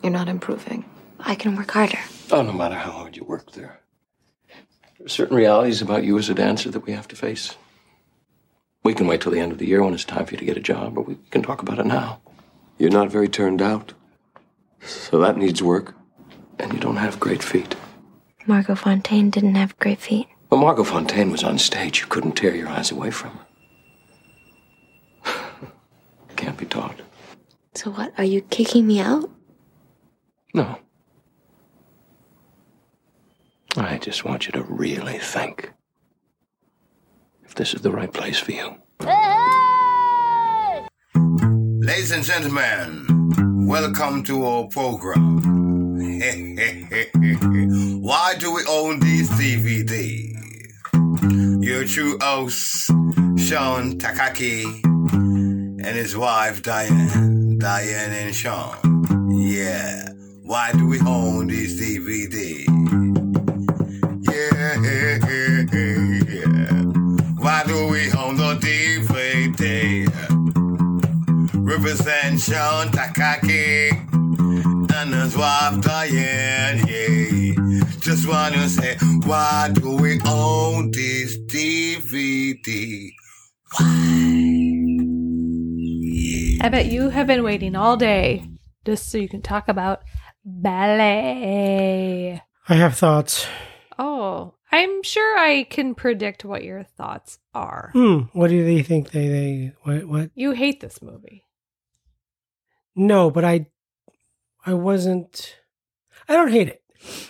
You're not improving. I can work harder. Oh, no matter how hard you work there are certain realities about you as a dancer that we have to face. We can wait till the end of the year when it's time for you to get a job, or we can talk about it now. You're not very turned out, so that needs work. And you don't have great feet. Margot Fontaine didn't have great feet. When Margot Fontaine was on stage, you couldn't tear your eyes away from her. Can't be taught. So what, are you kicking me out? No. I just want you to really think if this is the right place for you. Hey! Ladies and gentlemen, welcome to our program. Why do we own these DVDs? Your true host, Sean Takaki, and his wife, Diane and Sean. Yeah, why do we own these DVDs? Yeah. Why do we own the DVD? Represent Sean Takaki and his wife Diane, yeah. Just wanna say, why do we own this DVD? Why? Yeah. I bet you have been waiting all day just so you can talk about ballet. I have thoughts. Oh, I'm sure I can predict what your thoughts are. What do they think what? You hate this movie. No, but I don't hate it.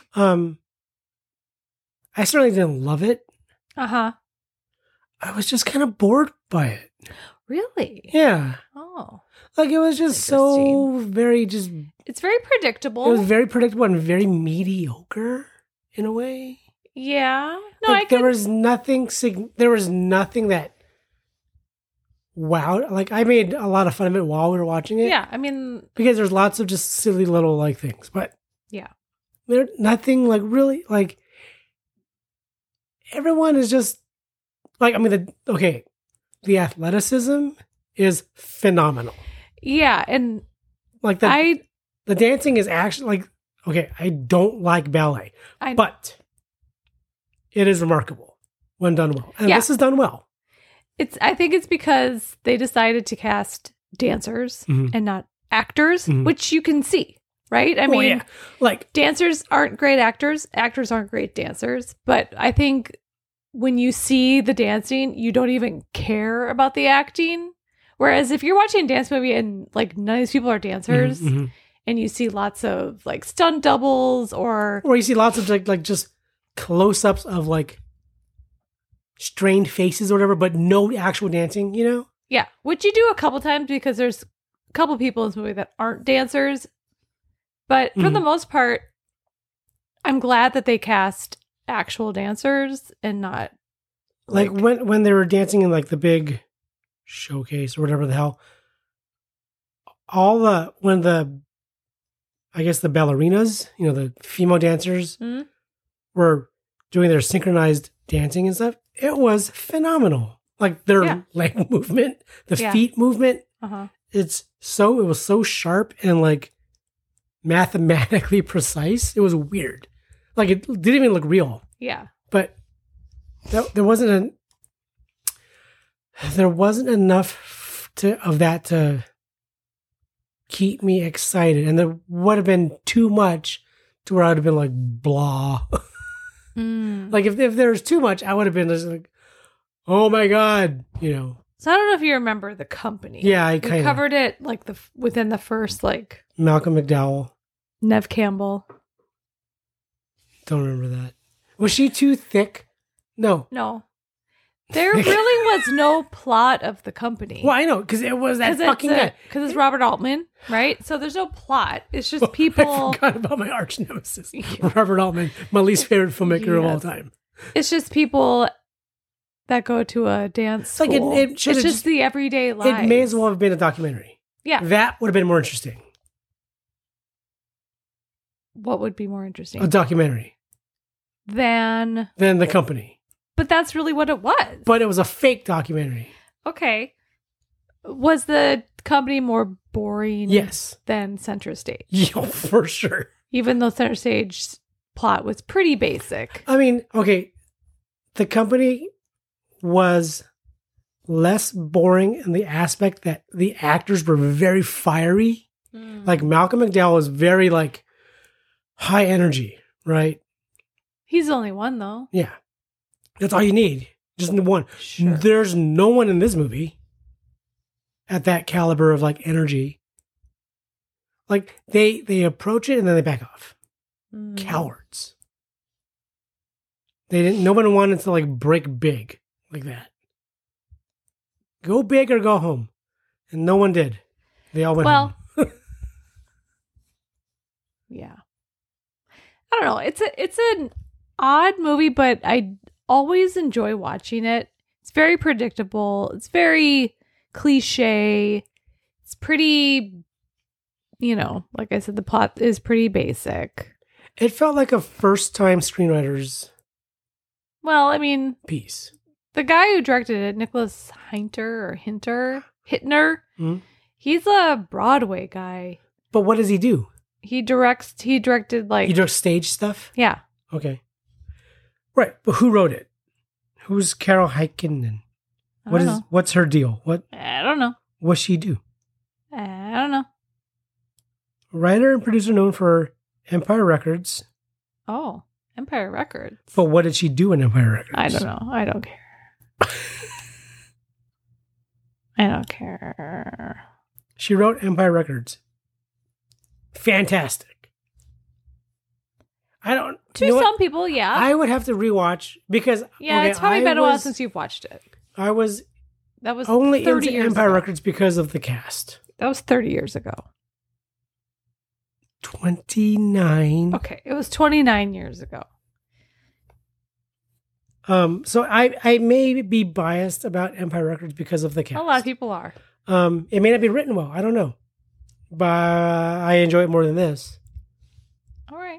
I certainly didn't love it. Uh-huh. I was just kind of bored by it. Really? Yeah. Oh. Like it was just so very just... It's very predictable. It was very predictable and very mediocre in a way. Yeah. No, like, there was nothing that wowed. Like I made a lot of fun of it while we were watching it. Yeah, I mean... Because there's lots of just silly little like things. But... Yeah. There's nothing like really like... Everyone is just... Like, I mean, the athleticism is phenomenal. Yeah, and like the dancing is actually like, okay, I don't like ballet, but it is remarkable when done well. And this is done well. I think it's because they decided to cast dancers and not actors, which you can see, right? I mean, like dancers aren't great actors aren't great dancers, but I think when you see the dancing, you don't even care about the acting. Whereas if you're watching a dance movie and like none of these people are dancers and you see lots of like stunt doubles or you see lots of like just close-ups of like strained faces or whatever, but no actual dancing, you know? Yeah, which you do a couple times because there's a couple people in this movie that aren't dancers. But for the most part, I'm glad that they cast actual dancers and not like when they were dancing in like the big showcase or whatever the hell, I guess the ballerinas, you know, the female dancers were doing their synchronized dancing and stuff. It was phenomenal. Like their leg movement, the feet movement. It was so sharp and like mathematically precise. It was weird. Like it didn't even look real. Yeah. But there wasn't enough of that to keep me excited. And there would have been too much to where I would have been like, blah. Like if there's too much, I would have been just like, oh my God, you know. So I don't know if you remember the company. Yeah, we covered it like within the first like Malcolm McDowell. Neve Campbell. Don't remember that. Was she too thick? No. There really was no plot of the company. Well, I know, because it was that fucking guy. Because it's Robert Altman, right? So there's no plot. It's just people. I forgot about my arch nemesis, Robert Altman, my least favorite filmmaker of all time. It's just people that go to a dance school. Like it's just the everyday life. It may as well have been a documentary. Yeah. That would have been more interesting. What would be more interesting? A documentary. Than the company. But that's really what it was. But it was a fake documentary. Okay. Was the company more boring Yes. than Center Stage. Yeah, for sure. Even though Center Stage's plot was pretty basic. I mean, okay, the company was less boring in the aspect that the actors were very fiery. Like Malcolm McDowell was very like high energy, right? He's the only one though. Yeah. That's all you need. Just the one. Sure. There's no one in this movie at that caliber of like energy. Like they approach it and then they back off. Cowards. No one wanted to like break big like that. Go big or go home. And no one did. They all went home. Yeah. I don't know. It's an odd movie, but I always enjoy watching it. It's very predictable. It's very cliche. It's pretty, like I said, the plot is pretty basic. It felt like a first-time screenwriter's Well, I mean, piece. The guy who directed it, Nicholas Hittner, he's a Broadway guy. But what does he do? He directed like... He directs stage stuff? Yeah. Okay. Right, but who wrote it? Who's Carol Heikkinen? What's her deal? I don't know. What's she do? I don't know. Writer and producer known for Empire Records. Oh, Empire Records. But what did she do in Empire Records? I don't know. I don't care. I don't care. She wrote Empire Records. Fantastic. I don't... To some people, yeah. I would have to rewatch because... Yeah, okay, it's probably been a while since you've watched it. That was only 30 into years Empire ago. Records because of the cast. That was 30 years ago. 29. Okay, it was 29 years ago. So I may be biased about Empire Records because of the cast. A lot of people are. It may not be written well. I don't know. But I enjoy it more than this. All right.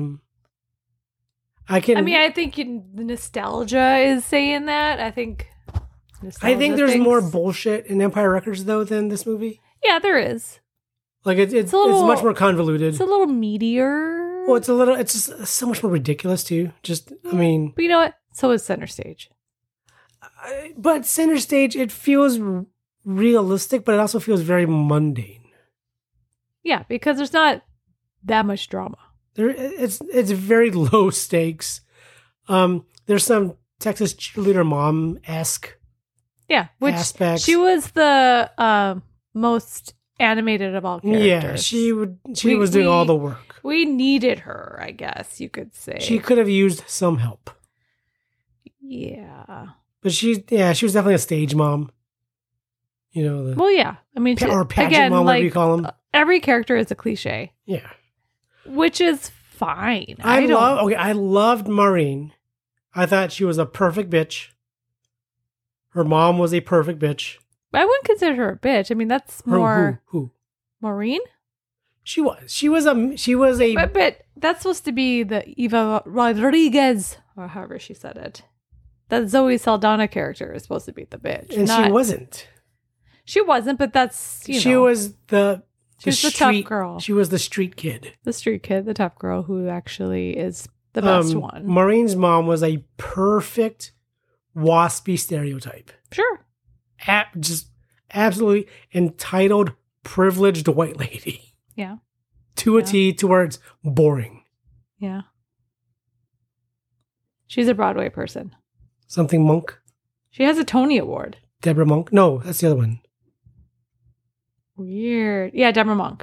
I think the nostalgia is saying that. I think there's more bullshit in Empire Records though than this movie. Yeah, there is. Like it's much more convoluted. It's a little meatier. Well, it's just so much more ridiculous too. But you know what? So is Center Stage. But Center Stage, it feels realistic, but it also feels very mundane. Yeah, because there's not that much drama. It's very low stakes. There's some Texas cheerleader mom-esque aspects. She was the most animated of all characters. Yeah, she was doing all the work. We needed her, I guess you could say. She could have used some help. Yeah. But she was definitely a stage mom. Well, yeah. I mean, or pageant mom, whatever you call them. Every character is a cliche. Yeah. Which is fine. I loved Maureen. I thought she was a perfect bitch. Her mom was a perfect bitch. I wouldn't consider her a bitch. I mean, that's more... Who? Maureen? She was a... But that's supposed to be the Eva Rodriguez, or however she said it. That Zoe Saldana character is supposed to be the bitch. And she wasn't. She wasn't, but that's, She was the tough girl. She was the street kid. The street kid, the tough girl who actually is the best one. Maureen's mom was a perfect waspy stereotype. Sure. Just absolutely entitled, privileged white lady. Yeah. To a T, to where it's boring. Yeah. She's a Broadway person. Something Monk? She has a Tony Award. Deborah Monk? No, that's the other one. Weird. Yeah, Deborah Monk.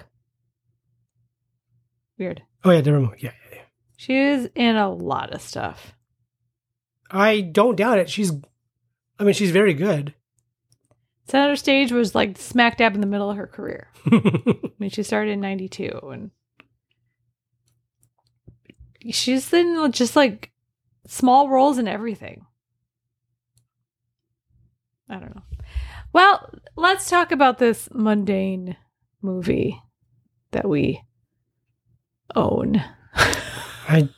Weird. Oh, yeah, Deborah Monk. Yeah. She's in a lot of stuff. I don't doubt it. She's very good. Center Stage was like smack dab in the middle of her career. I mean, she started in 92 and she's in just like small roles in everything. I don't know. Well, let's talk about this mundane movie that we own. I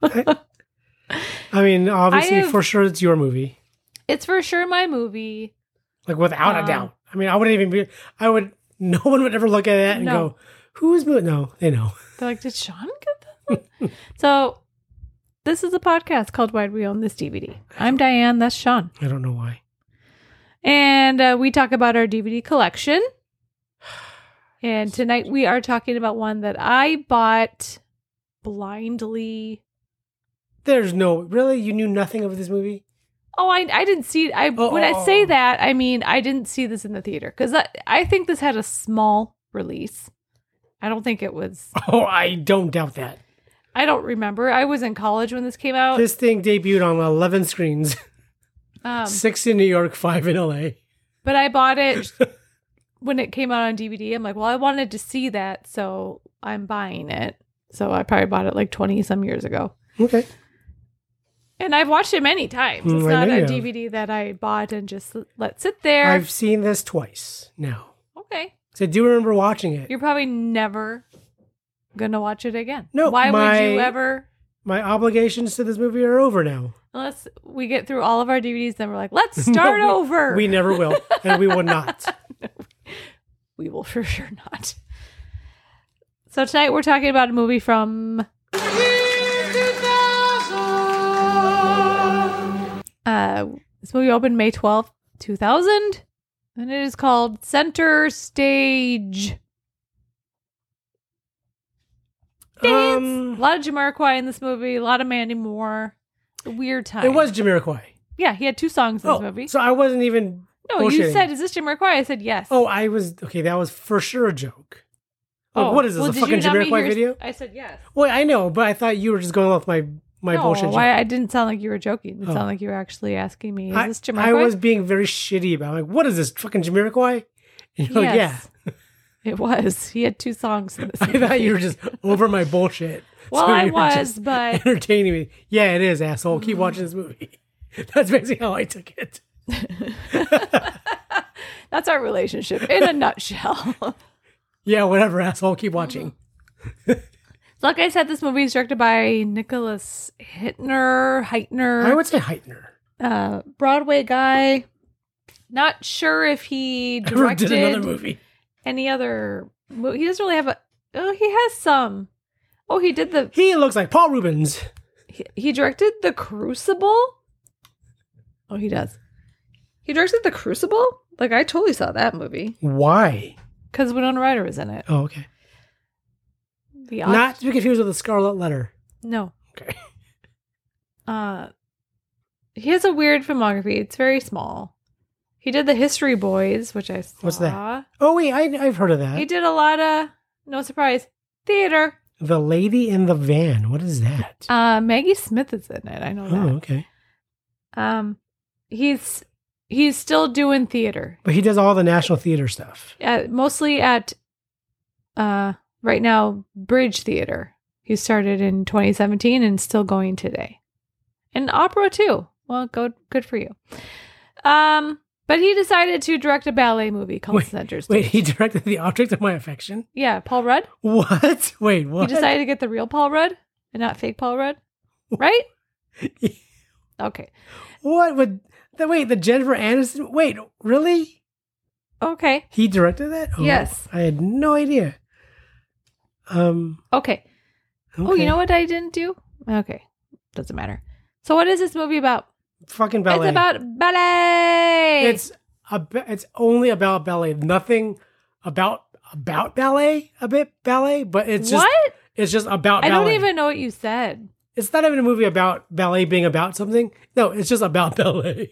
mean, obviously, for sure, it's your movie. It's for sure my movie. Like, without a doubt. I mean, I would no one would ever look at that and No. go, who's moving? No, they know. They're like, did Sean get this one? So this is a podcast called Why'd We Own This DVD? I'm Diane. That's Sean. I don't know why. And we talk about our DVD collection. And tonight we are talking about one that I bought blindly. There's no, really? You knew nothing of this movie? Oh, I didn't see it. When I say that, I mean, I didn't see this in the theater. Because I think this had a small release. I don't think it was. Oh, I don't doubt that. I don't remember. I was in college when this came out. This thing debuted on 11 screens. 6 in New York, 5 in LA. But I bought it when it came out on DVD. I'm like, well, I wanted to see that, so I'm buying it. So I probably bought it like 20 some years ago. Okay. And I've watched it many times. It's not a DVD that I bought and just let sit there. I've seen this twice now. Okay. So I do remember watching it. You're probably never going to watch it again. No. Why would you ever? My obligations to this movie are over now. Unless we get through all of our DVDs, then we're like, let's start over. We never will. And we will not. We will for sure not. So tonight we're talking about a movie from this movie opened May 12th, 2000, and it is called Center Stage. Dance. A lot of Jamiroquai in this movie, a lot of Mandy Moore. A weird time. It was Jamiroquai. Yeah, he had 2 songs in this movie. So I wasn't even No, you bullshitting. said, is this Jamiroquai? I said yes. Oh, I was, okay, that was for sure a joke. What is this, well, a did fucking you not Jamiroquai hear- video? I said yes. Well, I know, but I thought you were just going off my bullshit joke. I didn't sound like you were joking. It sounded like you were actually asking me, is this Jamiroquai? I was being very shitty about it. Like, what is this, fucking Jamiroquai? And you're like, yeah. Yes. It was. He had 2 songs in this I movie. thought you were just over my bullshit. Well, So I you were was, just but entertaining me. Yeah, it is, asshole. Keep watching this movie. That's basically how I took it. that's our relationship in a nutshell. Yeah, whatever, asshole. Keep watching. Like I said, this movie is directed by Nicholas Heitner. I would say Heitner. Broadway guy. Not sure if he Ever directed did another movie. any other movie. He doesn't really have he has some. Oh, he did He looks like Paul Rubens. he directed The Crucible. Oh, he does. He directed The Crucible? Like, I totally saw that movie. Why? Because Winona Ryder was in it. Oh, okay. The Not to be confused with the Scarlet Letter. No. Okay. He has a weird filmography. It's very small. He did The History Boys, which I saw. What's that? Oh, wait, I've heard of that. He did a lot of, no surprise, theater. The Lady in the Van. What is that? Maggie Smith is in it. I know Oh, that. okay. He's still doing theater. But he does all the National Theater stuff. Mostly at right now Bridge Theater. He started in 2017 and still going today. And opera too. Well, good for you. But he decided to direct a ballet movie called Center Stage. Wait, he directed The Object of My Affection? Yeah, Paul Rudd. What? Wait, what? He decided to get the real Paul Rudd and not fake Paul Rudd, right? Okay. What would... Wait, the Jennifer Aniston... Wait, really? Okay. He directed that? Oh, Yes. I had no idea. Okay. Oh, you know what I didn't do? Okay. Doesn't matter. So what is this movie about? Fucking ballet. It's about ballet. It's only about ballet. Nothing about ballet, a bit ballet, but it's just... What? It's just about I ballet. don't even know what you said. It's not even a movie about ballet being about something. No, it's just about ballet.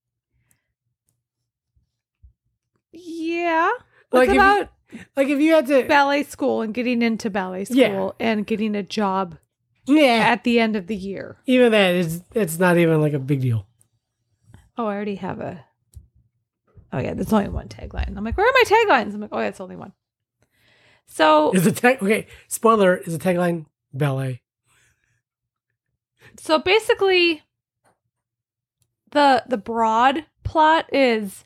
Yeah. Like It's about if you had to... ballet school and getting into ballet school Yeah. and getting a job Yeah. at the end of the year. Even that, it's not even like a big deal. Oh, I already have a... Oh, yeah, there's only one tagline. I'm like, where are my taglines? I'm like, oh, yeah, it's only one. So, Is the okay, spoiler, is the tagline ballet? so basically, the broad plot is...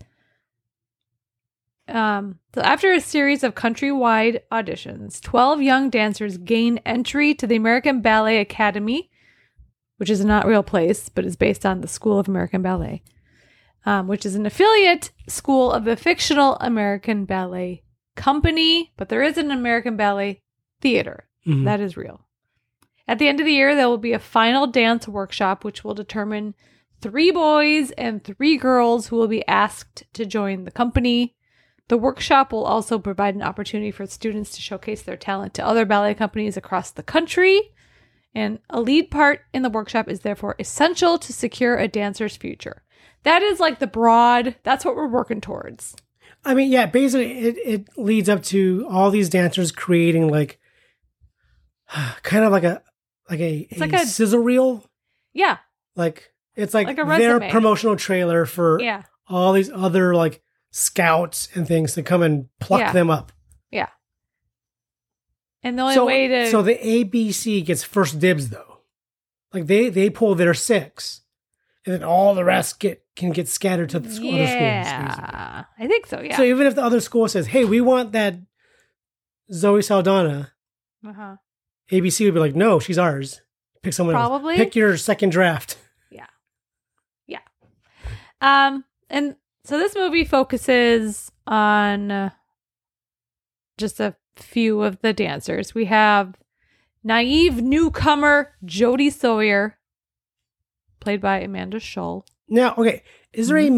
so after a series of countrywide auditions, 12 young dancers gain entry to the American Ballet Academy, which is a not real place, but is based on the School of American Ballet, which is an affiliate school of the fictional American Ballet company, but there is an American Ballet Theater. Mhm. That is real. At the end of the year, there will be a final dance workshop, which will determine 3 boys and 3 girls who will be asked to join the company. The workshop will also provide an opportunity for students to showcase their talent to other ballet companies across the country. And a lead part in the workshop is therefore essential to secure a dancer's future. That is like the broad, that's what we're working towards. I mean, yeah, basically it leads up to all these dancers creating like kind of like a sizzle reel. Yeah. Like it's like a their resume. promotional trailer for Yeah. all these other like scouts and things to come and pluck Yeah. them up. Yeah. And the only way to... So the ABC gets first dibs though. Like they pull their 6. And then all the rest can get scattered to the other schools. Basically. Yeah. I think so, yeah. So even if the other school says, hey, we want that Zoe Saldana, Uh-huh. ABC would be like, no, she's ours. Pick someone Probably. else. Pick your second draft. Yeah. And so this movie focuses on just a few of the dancers. We have naive newcomer Jodie Sawyer, played by Amanda Schull. Now, okay, is there a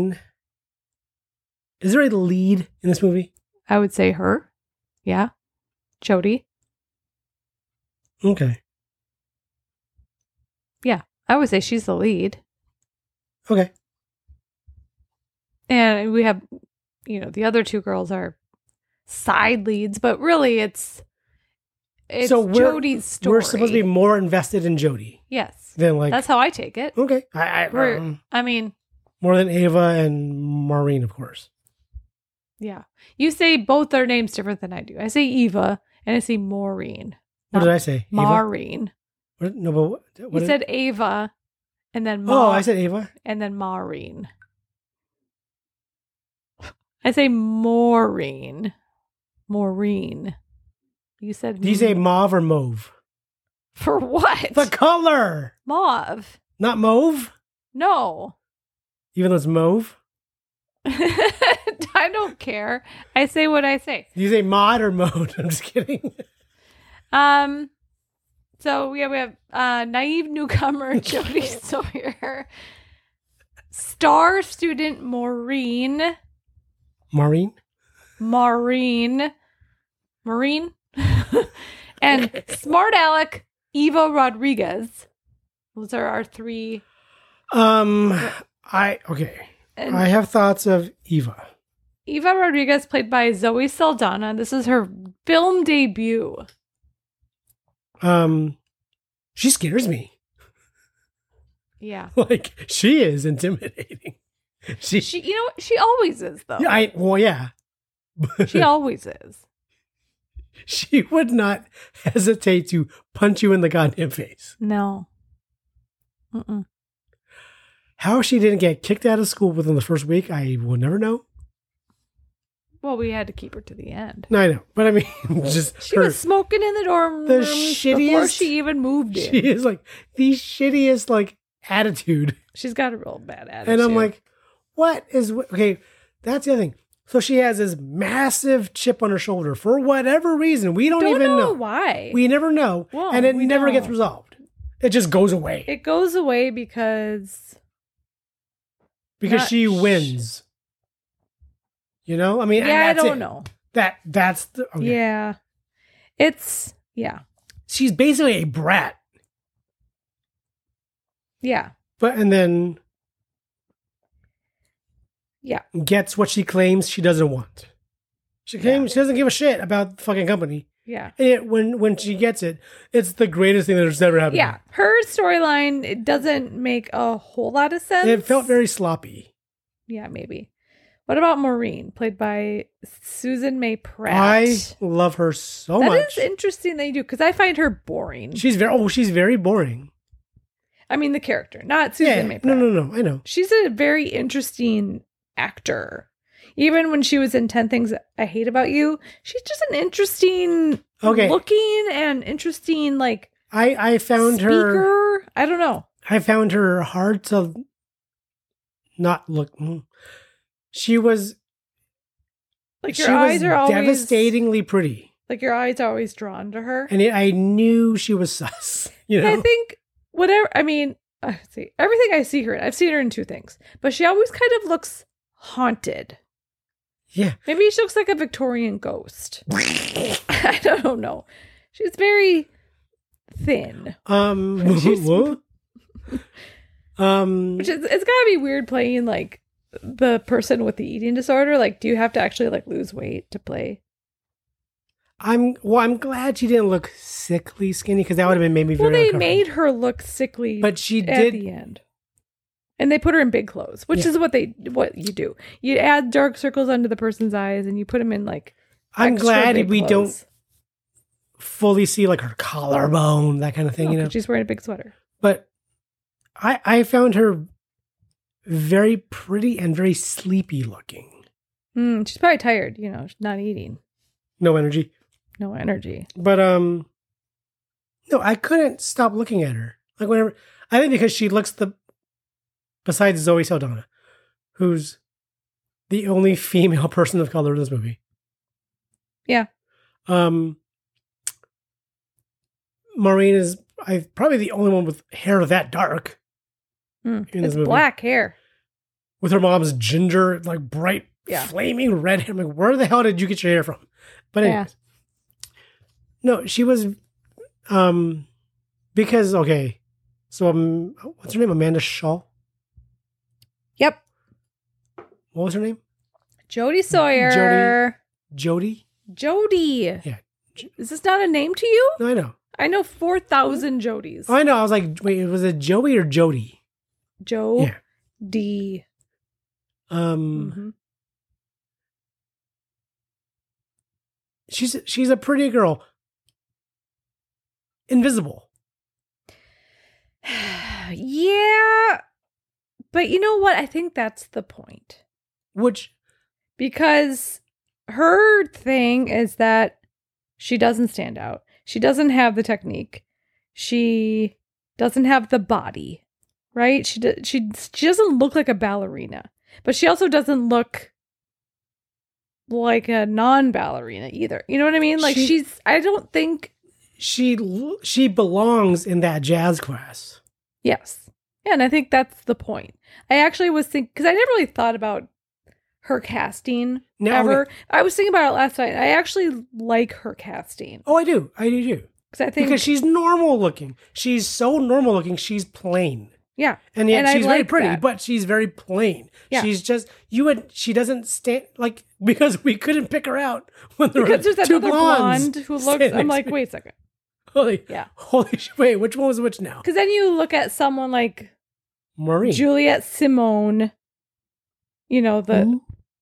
lead in this movie? I would say her. Yeah. Jodie. Okay. Yeah. I would say she's the lead. Okay. And we have, the other 2 girls are side leads, but really it's so Jodie's story. We're supposed to be more invested in Jodie Yes. than like. That's how I take it. Okay. I mean, more than Ava and Maureen, of course. yeah. You say both their names different than I do. I say Eva and I say Maureen. What did I say? Ava? Maureen. What? No, but what You said Ava and then Oh, I said Ava. and then Maureen. I say Maureen. Maureen. You said Do you say mauve or mauve? for what? The color, Mauve. not mauve. No. Even though it's mauve. I don't care. I say what I say. Do you say mod or mode? I'm just kidding. So we have naive newcomer Jodie Sawyer, star student Maureen, and smart aleck Eva Rodriguez. Those are our 3. I have thoughts of Eva. Eva Rodriguez, played by Zoe Saldana. This is her film debut. She scares me. Yeah. Like she is intimidating. She she always is though. Yeah. She always is. She would not hesitate to punch you in the goddamn face. No. Mm-mm. How she didn't get kicked out of school within the first week, I will never know. Well, we had to keep her to the end. No, I know. But I mean, just She was smoking in the dorm the rooms before shittiest- she even moved in. she is like the shittiest like attitude. She's got a real bad attitude. And I'm like, okay, that's the other thing. So she has this massive chip on her shoulder for whatever reason. We don't even know why. We never know. Well, and it we never gets don't. resolved. It just goes away. It goes away because not she wins. You know? I mean, and I that's don't it. know. That's the okay. Yeah. It's She's basically a brat. Yeah. And then Yeah. gets what she claims she doesn't want. She claims she doesn't give a shit about the fucking company. Yeah. And when she gets it, it's the greatest thing that's ever happened. Yeah. Her storyline, it doesn't make a whole lot of sense. It felt very sloppy. Yeah, maybe. What about Maureen, played by Susan May Pratt? I love her so much. That is interesting that you do, because I find her boring. She's very boring. I mean, the character, not Susan May Pratt. No, I know. She's a very interesting actor. Even when she was in 10 Things I Hate About You, she's just an interesting looking and interesting, like, I found speaker. her. I don't know. I found her hard to not look. She was Like your eyes are always devastatingly pretty. Like your eyes are always drawn to her. And I knew she was sus. You know? I think whatever, I mean, see, everything I see her in, I've seen her in two things, but she always kind of looks haunted. Yeah. Maybe she looks like a Victorian ghost. I don't know. She's very thin. What? Which is, it's gotta be weird playing like the person with the eating disorder. Like, do you have to actually like lose weight to play? I'm glad she didn't look sickly skinny, because that would have been made me very uncomfortable. Made her look sickly, but she at did the end. And they put her in big clothes, which is what you do. You add dark circles under the person's eyes, and you put them in like. I'm glad we clothes. don't fully see like her collarbone, that kind of thing. You know, she's wearing a big sweater. But I found her very pretty and very sleepy looking. She's probably tired. You know, she's not eating. No energy. No energy. But no, I couldn't stop looking at her. Like whenever, I think because she looks besides Zoe Saldana, who's the only female person of color in this movie. Yeah. Maureen is probably the only one with hair that dark in this movie. Black hair. With her mom's ginger, like bright, flaming red hair. I'm like, where the hell did you get your hair from? But anyways. No, she was, because, okay, so, what's her name? Amanda Shaw? Yep. What was her name? Jodie Sawyer. Jodie? Jodie. Yeah. Is this not a name to you? No, I know. I know 4,000 Jodies. Oh, I know. I was like, wait, was it Joey or Jodie? D. She's a pretty girl. Invisible. Yeah. But you know what? I think that's the point. Because her thing is that she doesn't stand out. She doesn't have the technique. She doesn't have the body, right? She doesn't look like a ballerina, but she also doesn't look like a non-ballerina either. You know what I mean? Like I don't think she belongs in that jazz class. Yes. Yeah, and I think that's the point. I actually was thinking, because I never really thought about her casting ever. Okay. I was thinking about it last night. I actually like her casting. Oh, I do too. Because she's normal looking. She's so normal looking. She's plain. Yeah. And yet she's very pretty, but she's very plain. Yeah. She's just, she doesn't stand, like, because we couldn't pick her out when there were there's that two other blonde who looks, I'm like, wait a second. Holy, wait, which one was which now? Because then you look at someone like Maureen. Juliette Simone, you know, the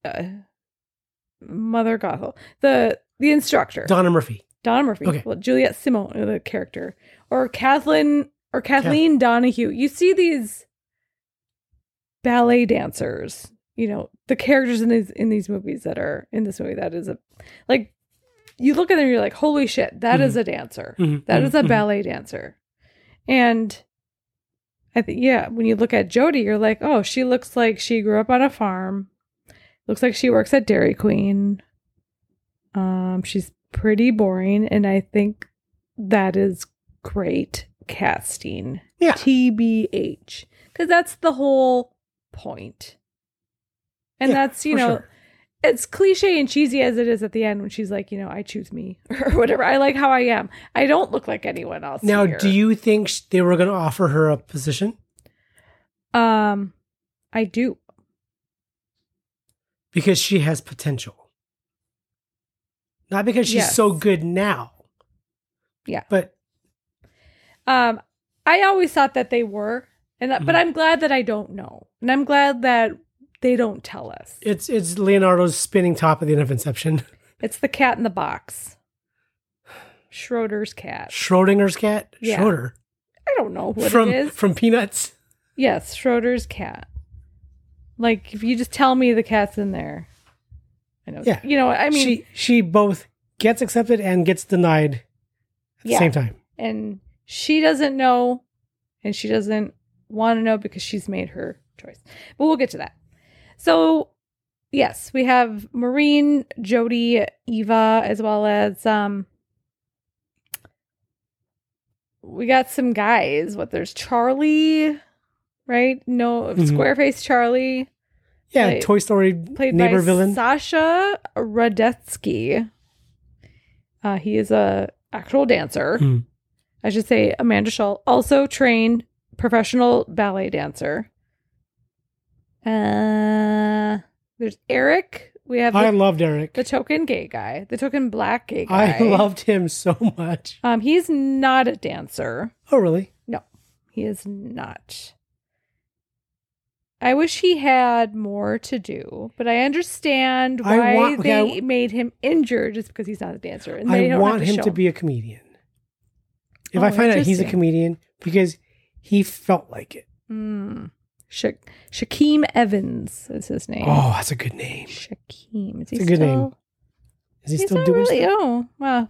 Mother Gothel, the instructor. Donna Murphy. Okay. Well, Juliette Simone, the character. Or Kathleen Donahue. You see these ballet dancers, you know, the characters in these movies that are in this movie, that is like, you look at them and you're like, holy shit, that is a dancer. That is a ballet dancer. And I think, when you look at Jodie, you're like, oh, she looks like she grew up on a farm. Looks like she works at Dairy Queen. She's pretty boring. And I think that is great casting. Yeah. TBH. Because that's the whole point. And that's, you know, sure. It's cliche and cheesy as it is at the end when she's like, you know, I choose me or whatever. I like how I am. I don't look like anyone else. Now, here. Do you think they were going to offer her a position? I do. Because she has potential. Not because she's so good now. Yeah. But I always thought that they were, but I'm glad that I don't know. And I'm glad that they don't tell us. It's Leonardo's spinning top at the end of Inception. It's the cat in the box. Schrodinger's cat. Schrodinger's cat? Yeah. Schroeder. I don't know what it is. From Peanuts? Yes, Schrodinger's cat. Like, if you just tell me the cat's in there. I know. Yeah. You know, I mean. She both gets accepted and gets denied at the same time. And she doesn't know, and she doesn't want to know because she's made her choice. But we'll get to that. So Yes, we have Maureen, Jody, Eva, as well as we got some guys. There's Charlie, right? No, Squareface Charlie. Yeah, Toy Story played neighbor by villain. Sasha Radetsky. He is a actual dancer. I should say Amanda Schull, also trained professional ballet dancer. There's Eric. I loved Eric. The token gay guy. The token black gay guy. I loved him so much. He's not a dancer. Oh, really? No, he is not. I wish he had more to do, but I understand why they made him injured just because he's not a dancer. And I want him to be a comedian. If I find out he's a comedian, because he felt like it. Shaquem Evans is his name. Oh, that's a good name. Shaquem. Is he it's a good name. Is he still doing stuff? Oh, wow.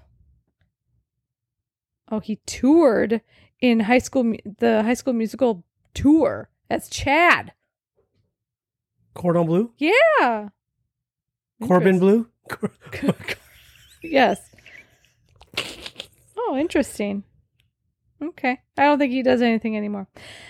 Oh, he toured in the High School Musical tour. That's Chad. Cordon Bleu? Yeah. Corbin Bleu? Yes. Oh, interesting. Okay. I don't think he does anything anymore.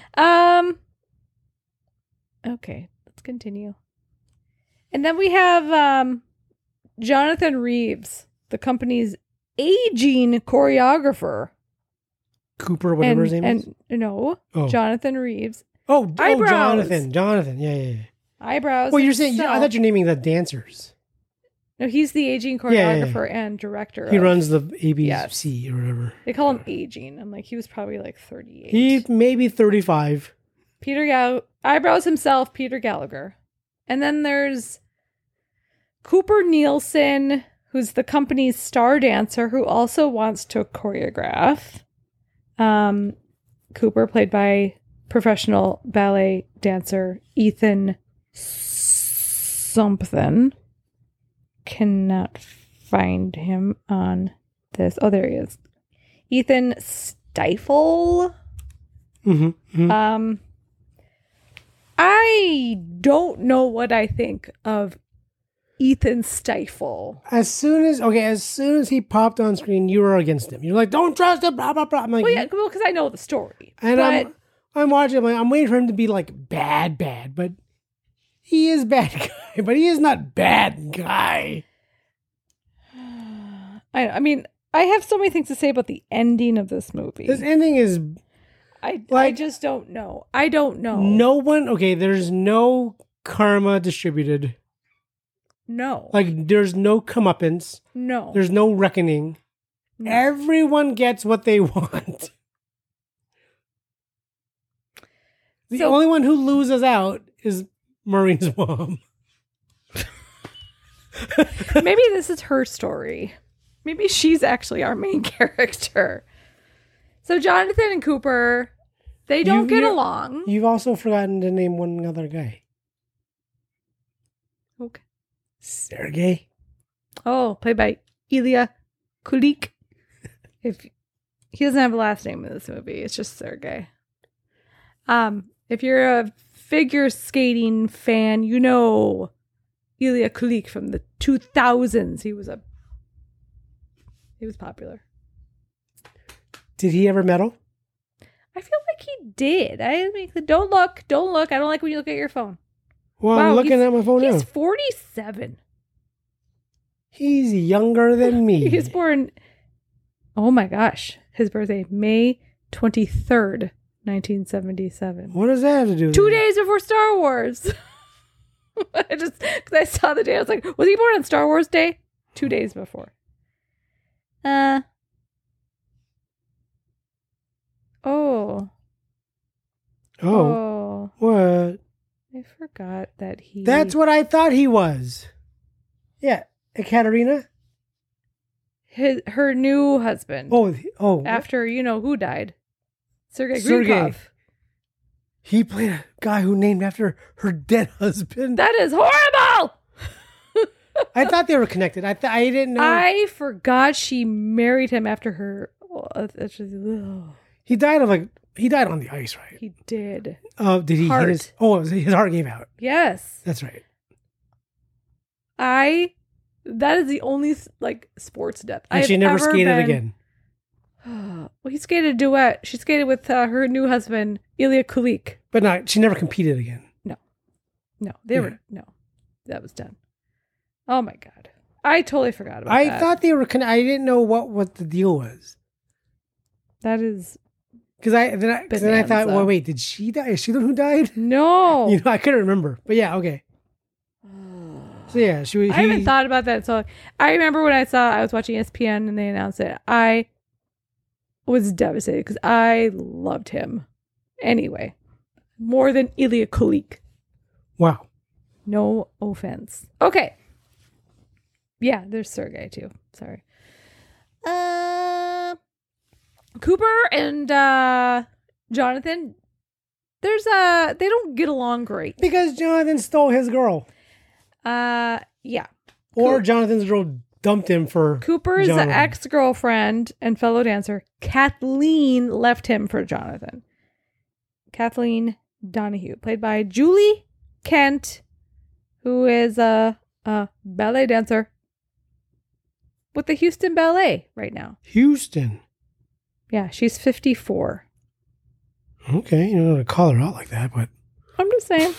Okay, let's continue. And then we have Jonathan Reeves, the company's aging choreographer. Cooper, whatever his name is? No, Jonathan Reeves. Eyebrows. Jonathan. Yeah. Eyebrows. Well, you're saying, I thought you're naming the dancers. No, he's the aging choreographer and director. He runs the ABC or whatever. They call him aging. I'm like, he was probably like 38. He may be 35. Eyebrows himself, Peter Gallagher. And then there's Cooper Nielsen, who's the company's star dancer, who also wants to choreograph. Cooper, played by professional ballet dancer Ethan something. Cannot find him on this. Oh, there he is. Ethan Stifle. I don't know what I think of Ethan Stifle. As soon as he popped on screen, you were against him. You're like, don't trust him, blah, blah, blah. I'm like, because I know the story. And I'm watching, I'm waiting for him to be like bad, but he is bad guy, but he is not bad guy. I mean, I have so many things to say about the ending of this movie. This ending is... I just don't know. I don't know. No one... Okay, there's no karma distributed. No. Like, there's no comeuppance. No. There's no reckoning. No. Everyone gets what they want. The only one who loses out is Maureen's mom. Maybe this is her story. Maybe she's actually our main character. So Jonathan and Cooper, they don't get along. You've also forgotten to name one other guy. Okay. Sergey. Oh, played by Ilya Kulik. If he doesn't have a last name in this movie, it's just Sergey. If you're a figure skating fan, you know Ilya Kulik from the 2000s. He was popular. Did he ever medal? I feel like he did. Don't look. I don't like when you look at your phone. Well, I'm looking at my phone now. He's 47. He's younger than me. He was born, oh my gosh, his birthday, May 23rd, 1977. What does that have to do with 2 days before Star Wars. Because I saw the day, I was like, was he born on Star Wars Day? 2 days before. Oh. What? I forgot that he... That's what I thought he was. Yeah. Ekaterina? Her new husband. Oh. After, who died? Sergei Grikov. He played a guy who named after her dead husband. That is horrible! I thought they were connected. I didn't know. I forgot she married him after her... He died on the ice, right? He did. Did he hit his heart gave out. Yes. That's right. That is the only like sports death. And she never skated again. Well, he skated a duet. She skated with her new husband, Ilya Kulik. But she never competed again. No, that was done. Oh my God. I totally forgot about that. I thought they were, I didn't know what the deal was. That is. Because then I thought, well, wait, did she die? Is she the one who died? No. I couldn't remember. But yeah, okay. So yeah, I haven't thought about that. So I remember when I was watching ESPN and they announced it. I was devastated because I loved him. Anyway, more than Ilya Kulik. Wow. No offense. Okay. Yeah, there's Sergey too. Sorry. Cooper and Jonathan, they don't get along great. Because Jonathan stole his girl. Yeah. Or Jonathan's girl dumped him for Cooper's Jonathan. ex-girlfriend and fellow dancer, Kathleen, left him for Jonathan. Kathleen Donahue, played by Julie Kent, who is a ballet dancer with the Houston Ballet right now. Houston. Yeah, she's 54. Okay, you don't have to call her out like that, but I'm just saying.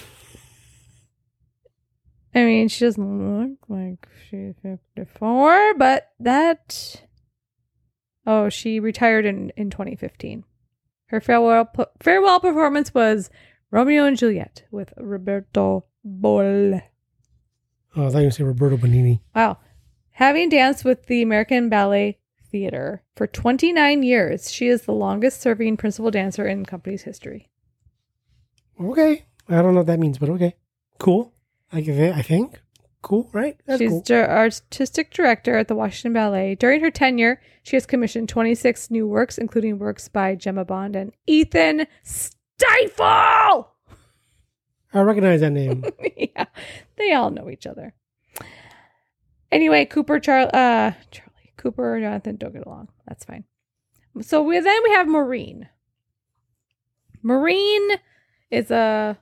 I mean, she doesn't look like she's 54, but that... Oh, she retired in 2015. Her farewell performance was Romeo and Juliet with Roberto Boll. Oh, I thought you were going to say Roberto Benigni. Wow. Having danced with the American Ballet Theater for 29 years, she is the longest serving principal dancer in the company's history. Okay. I don't know what that means, but okay. Cool. I think. Cool, right? That's She's cool. artistic director at the Washington Ballet. During her tenure, she has commissioned 26 new works, including works by Gemma Bond and Ethan Stiefel. I recognize that name. Yeah, they all know each other. Anyway, Cooper and Jonathan don't get along. That's fine. So we have Maureen. Maureen is but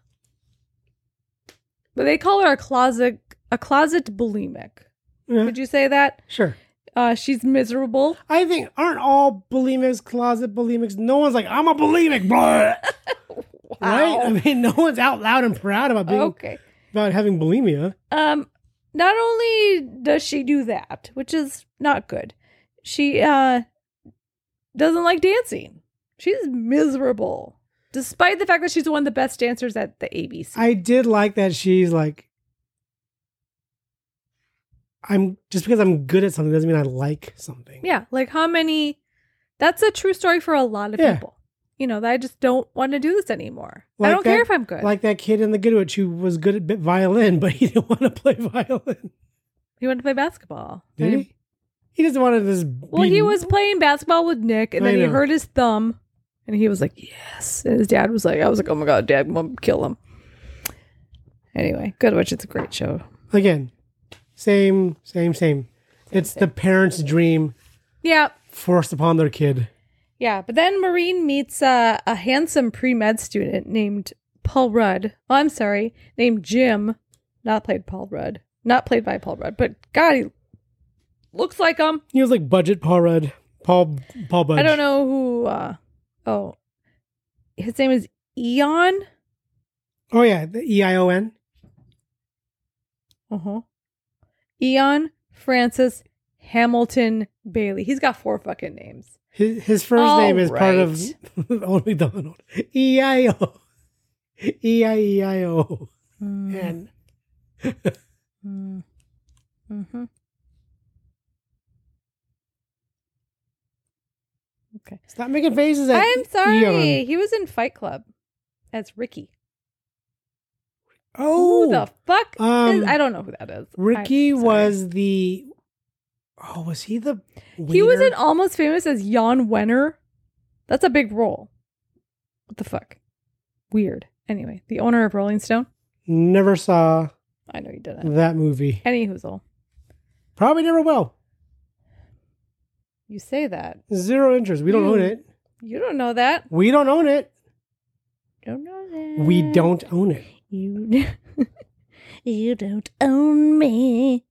they call her a closet bulimic. Yeah. Would you say that? Sure. She's miserable. I think, aren't all bulimics closet bulimics? No one's like, I'm a bulimic, blah. Wow. Right? I mean, no one's out loud and proud about being about having bulimia. Not only does she do that, which is not good, she doesn't like dancing. She's miserable, despite the fact that she's one of the best dancers at the ABC. I did like that she's like, just because I'm good at something doesn't mean I like something. Yeah, like that's a true story for a lot of people. You know, that I just don't want to do this anymore. I don't care if I'm good. Like that kid in the Goodwitch who was good at violin, but he didn't want to play violin. He wanted to play basketball. Did he? He just wanted this. Well, he was playing basketball with Nick, and then he hurt his thumb, and he was like, yes. And his dad was like, I was like, oh my God, Dad, I'm going to kill him. Anyway, Goodwitch, it's a great show. Again, same. It's the parents' dream. Yeah. Forced upon their kid. Yeah, but then Maureen meets a handsome pre-med student named Paul Rudd. Oh, I'm sorry, named Jim. Not played by Paul Rudd, but God, he looks like him. He was like budget Paul Rudd. Paul Budge. I don't know who. His name is Eon. Oh yeah, the EION. Eon Francis Hamilton Bailey. He's got 4 fucking names. His first name is part of Old MacDonald. E-I-O. E-I-E-I-O. And Okay. Stop making faces at I'm sorry. Eon. He was in Fight Club as Ricky. Oh. Who the fuck is, I don't know who that is. Ricky was the... Oh, was he the waiter? He was in Almost Famous as Jan Wenner. That's a big role. What the fuck? Weird. Anyway, the owner of Rolling Stone. Never saw I know you didn't. that movie. Any hoozle. Probably never will. You say that. 0 interest. We don't own it. You don't know that. We don't own it. Don't know that. We don't own it. You don't own me.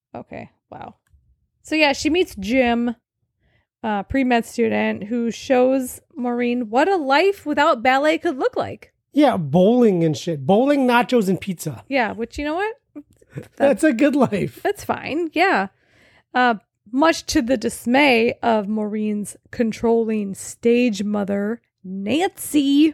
Okay. Wow. So yeah, she meets Jim, pre-med student, who shows Maureen what a life without ballet could look like. Yeah, bowling and shit. Bowling, nachos, and pizza. Yeah, which, you know what? That's a good life. That's fine. Yeah. Much to the dismay of Maureen's controlling stage mother, Nancy.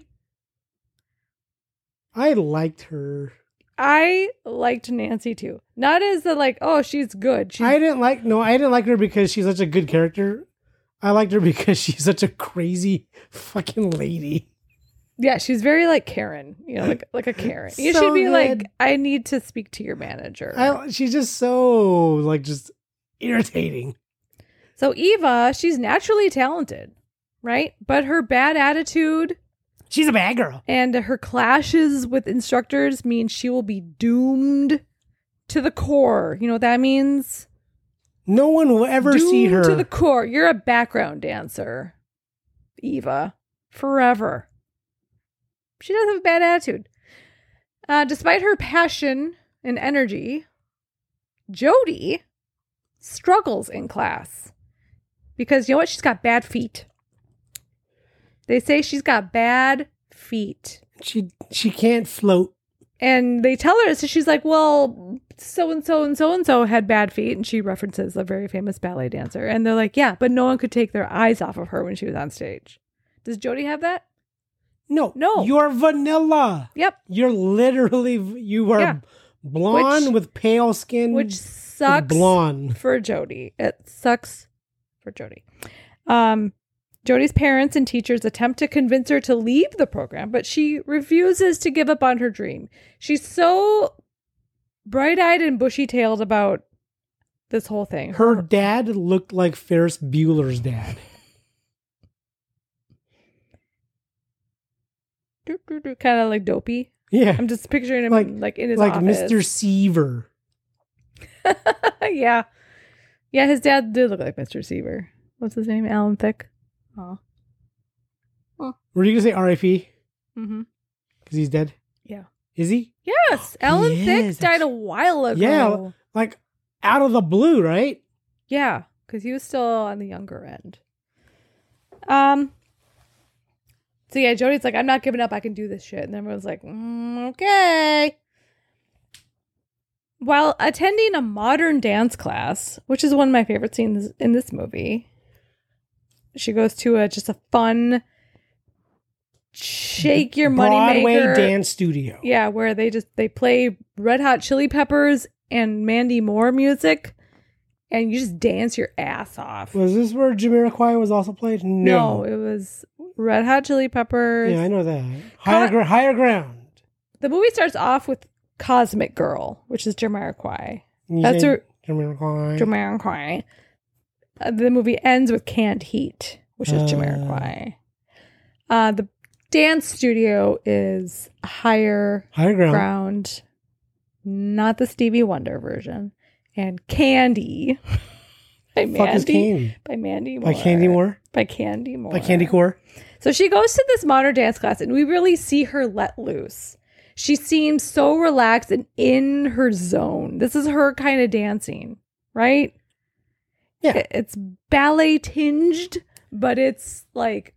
I liked her. I liked Nancy too. Not as the like, oh, she's good. I didn't like her because she's such a good character. I liked her because she's such a crazy fucking lady. Yeah, she's very like Karen, you know, like a Karen. You So should be good. like, I need to speak to your manager. She's just so like just irritating. So Eva, she's naturally talented, right? But her bad attitude She's a bad girl. and her clashes with instructors mean she will be doomed to the core. You know what that means? No one will ever see her. To the core. You're a background dancer, Eva, forever. She does have a bad attitude. Despite her passion and energy, Jody struggles in class because, you know what? She's got bad feet. They say she's got bad feet. She can't float. And they tell her, so she's like, well, so-and-so and so-and-so had bad feet. And she references a very famous ballet dancer. And they're like, yeah, but no one could take their eyes off of her when she was on stage. Does Jody have that? No. No. You're vanilla. Yep. You're literally, you are blonde with pale skin. Which sucks blonde. for Jody. It sucks for Jody. Jody's parents and teachers attempt to convince her to leave the program, but she refuses to give up on her dream. She's so bright-eyed and bushy-tailed about this whole thing. Her dad looked like Ferris Bueller's dad. Kind of like dopey. Yeah. I'm just picturing him like in his like office. Mr. Seaver. Yeah. Yeah, his dad did look like Mr. Seaver. What's his name? Alan Thicke. Oh. Were you going to say R.I.P.? Mm-hmm. Because he's dead? Yeah. Is he? Yes. Alan He Thicke is. died a while ago. Yeah. Like out of the blue, right? Yeah. Because he was still on the younger end. So yeah, Jody's like, I'm not giving up. I can do this shit. And everyone's like, okay. While attending a modern dance class, which is one of my favorite scenes in this movie, she goes to just a fun shake your money Broadway maker dance studio. Yeah, where they play Red Hot Chili Peppers and Mandy Moore music, and you just dance your ass off. Was this where Jamiroquai was also played? No, it was Red Hot Chili Peppers. Yeah, I know that. Higher ground. The movie starts off with Cosmic Girl, which is Jamiroquai. That's her. Jamiroquai. The movie ends with Canned Heat, which is Jamiroquai. The dance studio is Higher Ground, not the Stevie Wonder version, and Candy by Mandy. Fuck is Candy? By Mandy Moore. By Candy Moore? By Candy Moore. By Candy Core? So she goes to this modern dance class, and we really see her let loose. She seems so relaxed and in her zone. This is her kind of dancing, right? Yeah. It's ballet tinged, but it's like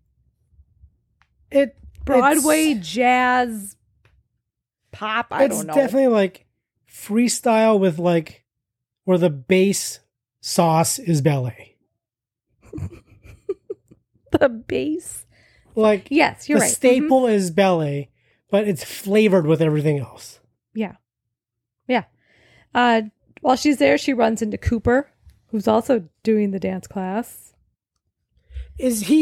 Broadway jazz pop. I don't know. It's definitely like freestyle with like where the base sauce is ballet. The base. Like, yes, you're the right. staple is ballet, but it's flavored with everything else. Yeah. Yeah. While she's there, she runs into Cooper, who's also doing the dance class. Does he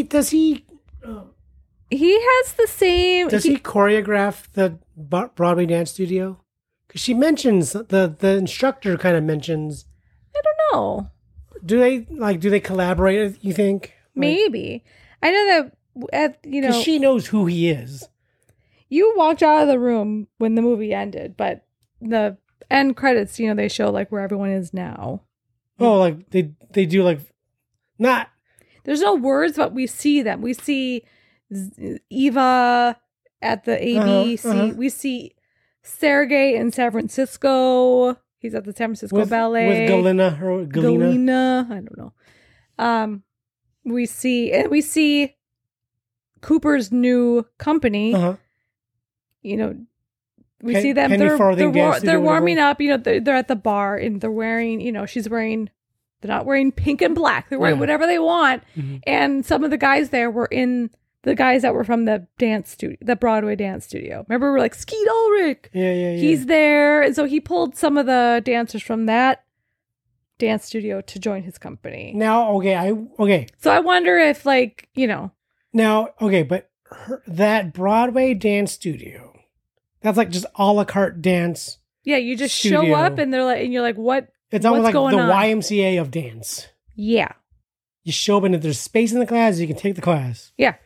He has the same. Does he choreograph the Broadway dance studio? Because she mentions the instructor kind of mentions. I don't know. Do they collaborate? You think? Maybe. I know that because she knows who he is. You walked out of the room when the movie ended, but the end credits, they show like where everyone is now. Oh, like they do like not. There's no words, but we see them. We see Eva at the ABC. We see Sergey in San Francisco. He's at the San Francisco Ballet with Galina or Galina. Galina. I don't know. We see Cooper's new company. You know, we see them. They're warming up. You know, they're at the bar and they're wearing. You know, they're not wearing pink and black. They're wearing whatever they want. And some of the guys there were the guys that were from the dance studio, the Broadway dance studio. Remember, we're like, Skeet Ulrich. Yeah. He's there. And so he pulled some of the dancers from that dance studio to join his company. Now, okay. So I wonder if, like, you know. Now, okay, but that Broadway dance studio, that's like just a la carte dance. Yeah, you just studio. show up and they're like, and you're like, what? It's almost like the going on? YMCA of dance. Yeah. You show up and if there's space in the class, you can take the class. Yeah.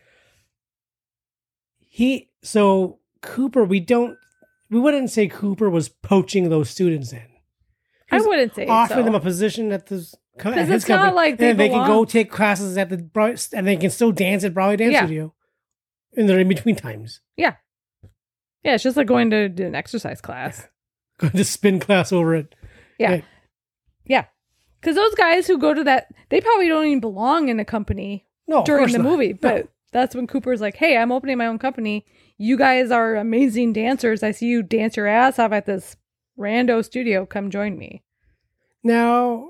So Cooper, we wouldn't say Cooper was poaching those students in. I wouldn't say offering so. them a position at his company. It's not like they can go take classes at and they can still dance at Broadway Dance Studio in their in-between times. Yeah. Yeah, it's just like going to an exercise class. Going to spin class over it. Yeah. Yeah. Because those guys who go to that, they probably don't even belong in a company during the movie. But that's when Cooper's like, hey, I'm opening my own company. You guys are amazing dancers. I see you dance your ass off at this rando studio. Come join me. Now,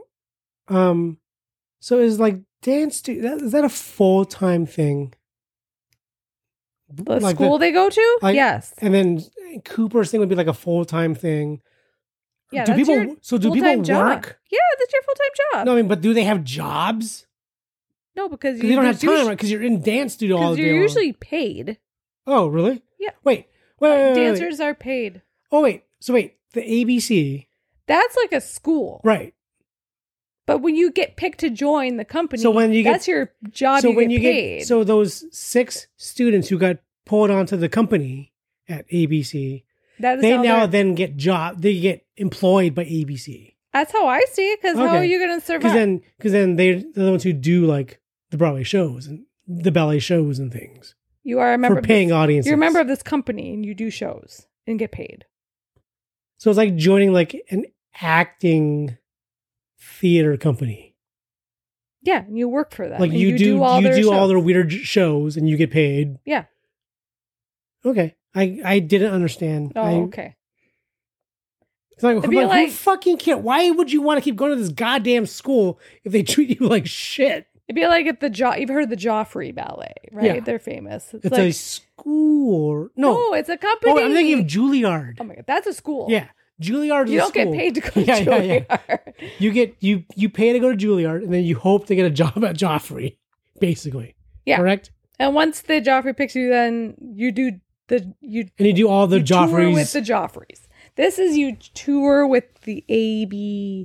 so is like dance, is that a full-time thing? The school they go to? Yes. And then Cooper's thing would be like a full-time thing. Yeah, do people work? Job. Yeah, that's your full-time job. No, I mean, but do they have jobs? No, because you don't have time, right? Because you're in dance studio all day. You're usually paid. Oh, really? Yeah. Wait. Dancers are paid. Oh, wait. So wait, the ABC. That's like a school. Right. But when you get picked to join the company, that's your job. So when you get paid. So those 6 students who got pulled onto the company at ABC, then get employed by ABC. That's how I see it. Because how are you going to survive? Because then they're the ones who do like the Broadway shows and the ballet shows and things. You are a member for paying audiences. You're a member of this company and you do shows and get paid. So it's like joining like an acting theater company. Yeah, and you work for them. Like you do all their weird shows and you get paid. Yeah. Okay. I didn't understand. Oh, okay. It's like, who fucking care? Why would you want to keep going to this goddamn school if they treat you like shit? It'd be like at you've heard the Joffrey Ballet, right? Yeah. They're famous. It's like, a school. No, it's a company. Oh, I'm thinking of Juilliard. Oh my God, that's a school. Yeah. Juilliard is a school. You don't get paid to go to Juilliard. Yeah. You pay to go to Juilliard and then you hope to get a job at Joffrey, basically. Yeah. Correct? And once the Joffrey picks you, then you do all the Joffreys. Tour with the Joffreys. This is you tour with the ABC.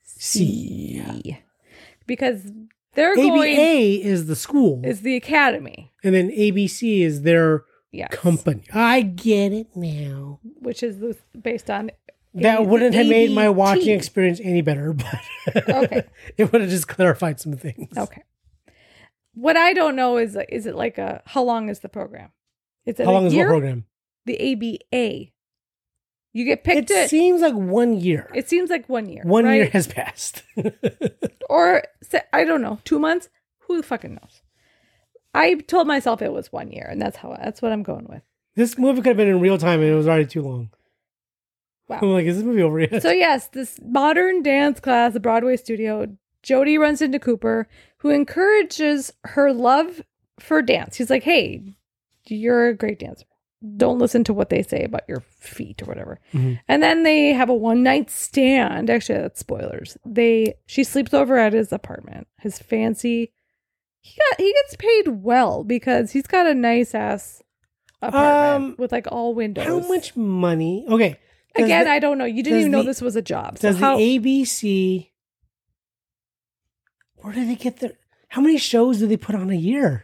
Because they're ABA is the school. Is the academy. And then ABC is their company. I get it now. Which is based on... That wouldn't have made my watching experience any better, but okay. It would have just clarified some things. Okay. What I don't know is it like how long is the program? How long is the program? The ABA. You get picked. It seems like 1 year. It seems like 1 year. 1 year has passed. Or, I don't know, 2 months? Who fucking knows? I told myself it was 1 year, and that's what I'm going with. This movie could have been in real time, and it was already too long. Wow. I'm like, is this movie over yet? So yes, this modern dance class at Broadway studio, Jody runs into Cooper, who encourages her love for dance. He's like, hey, you're a great dancer. Don't listen to what they say about your feet or whatever. Mm-hmm. And then they have a one-night stand. Actually, that's spoilers. She sleeps over at his apartment. His fancy. He gets paid well because he's got a nice ass apartment with like all windows. How much money? Okay. Again, I don't know. You didn't even know this was a job. Does the ABC? Where do they get their? How many shows do they put on a year?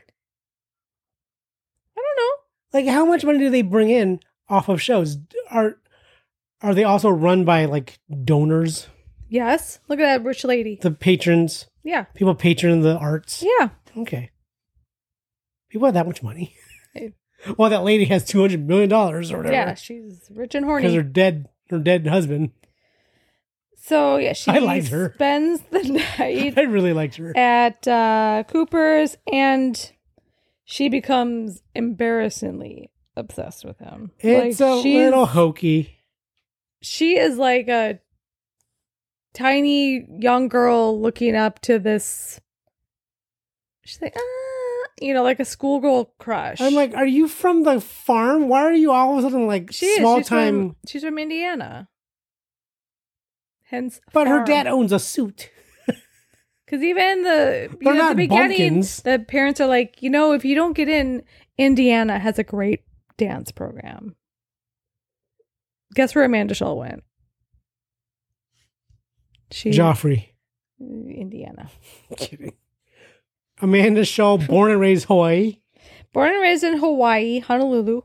I don't know. Like, how much money do they bring in off of shows? Are they also run by like donors? Yes. Look at that rich lady. The patrons. Yeah. People patron the arts. Yeah. Okay. People have that much money. Well, that lady has $200 million or whatever. Yeah, she's rich and horny. Because her dead husband. So yeah, she I liked her. spends the night I really liked her. at Cooper's, and she becomes embarrassingly obsessed with him. It's a little hokey. She is like a tiny young girl looking up to this. She's like, like a schoolgirl crush. I'm like, are you from the farm? Why are you all of a sudden like small time? She's from Indiana. Hence, But her farm. dad owns a suit. Because even at the not beginning, bumpkins. the parents are like, if you don't get in, Indiana has a great dance program. Guess where Amanda Shaw went? Joffrey. Indiana. Kidding. Amanda Shaw, born and raised Hawaii. Born and raised in Hawaii, Honolulu.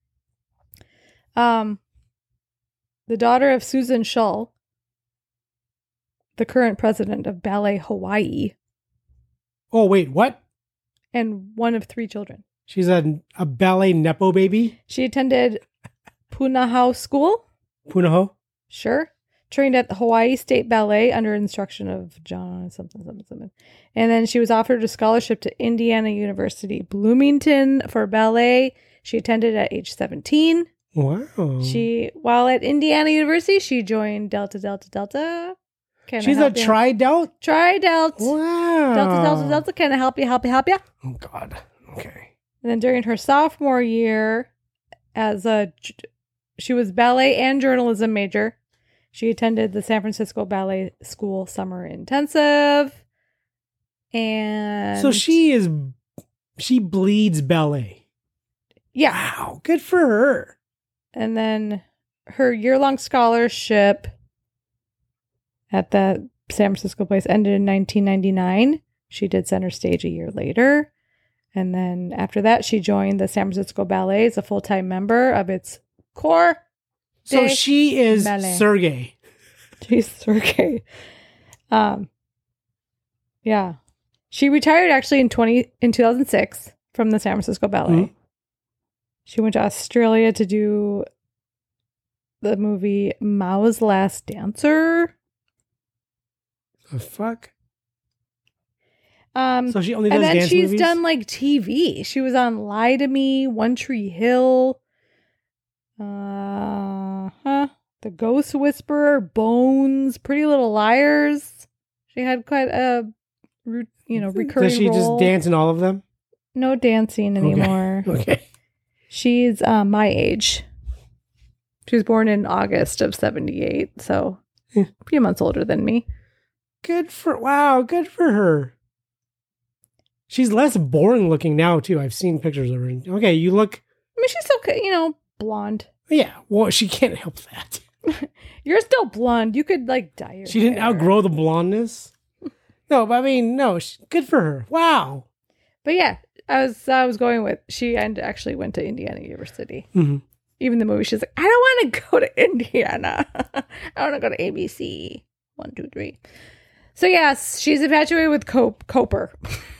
The daughter of Susan Shaw, the current president of Ballet Hawaii. Oh, wait, what? And one of 3 children. She's a ballet Nepo baby? She attended Punahou School. Punahou? Sure. Trained at the Hawaii State Ballet under instruction of John something. And then she was offered a scholarship to Indiana University, Bloomington for ballet. She attended at age 17. Wow. While at Indiana University, she joined Delta Delta Delta. She's a tri-delt? Tri-delt. Wow. Delta Delta Delta. Can I help you? Oh, God. Okay. And then during her sophomore year, she was ballet and journalism major. She attended the San Francisco Ballet School Summer Intensive. And so she bleeds ballet. Yeah. Wow. Good for her. And then her year-long scholarship at the San Francisco place ended in 1999. She did center stage a year later. And then after that, she joined the San Francisco Ballet as a full-time member of its corps. So she is Ballet. Sergei. She's Sergei. Yeah. She retired actually in 2006 from the San Francisco Ballet. Mm-hmm. She went to Australia to do the movie Mao's Last Dancer. The fuck? So she only does and then dance she's movies? done like TV. She was on Lie to Me, One Tree Hill, The Ghost Whisperer, Bones, Pretty Little Liars. She had quite a recurring Does she role. just dance in all of them? No dancing anymore. Okay. She's my age. She was born in August of 78, so a few months older than me. Good for her. She's less boring looking now too. I've seen pictures of her. Okay, you look. I mean, she's still, blonde. Yeah, well, she can't help that. You're still blonde. You could dye your She didn't hair. outgrow the blondness. No, but I mean, no. Good for her. Wow. But yeah, I was going with she actually went to Indiana University. Mm-hmm. Even the movie, she's like, I don't want to go to Indiana. I want to go to ABC. 1, 2, 3. So yes, she's infatuated with Cooper.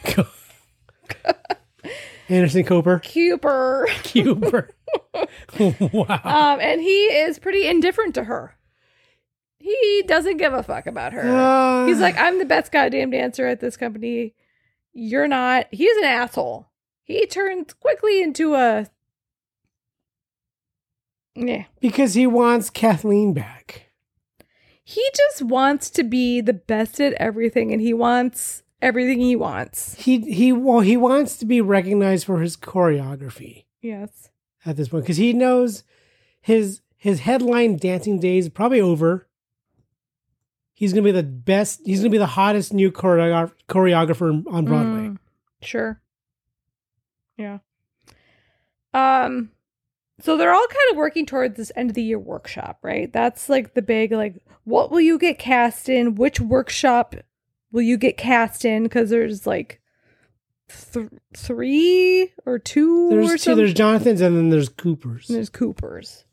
Anderson Cooper. Cooper. Wow. And he is pretty indifferent to her. He doesn't give a fuck about her. He's like, I'm the best goddamn dancer at this company. You're not. He's an asshole. He turns quickly into a... Yeah. Because he wants Kathleen back. He just wants to be the best at everything, and he wants everything he wants. He wants to be recognized for his choreography. Yes. At this point, because he knows his headline dancing days are probably over. He's gonna be the best. He's gonna be the hottest new choreographer on Broadway. Sure. Yeah. So they're all kind of working towards this end of the year workshop, right? That's like the big, what will you get cast in? Which workshop will you get cast in? Because there's 3 or 2 There's or two. something. There's Jonathan's and then there's Cooper's. And there's Cooper's.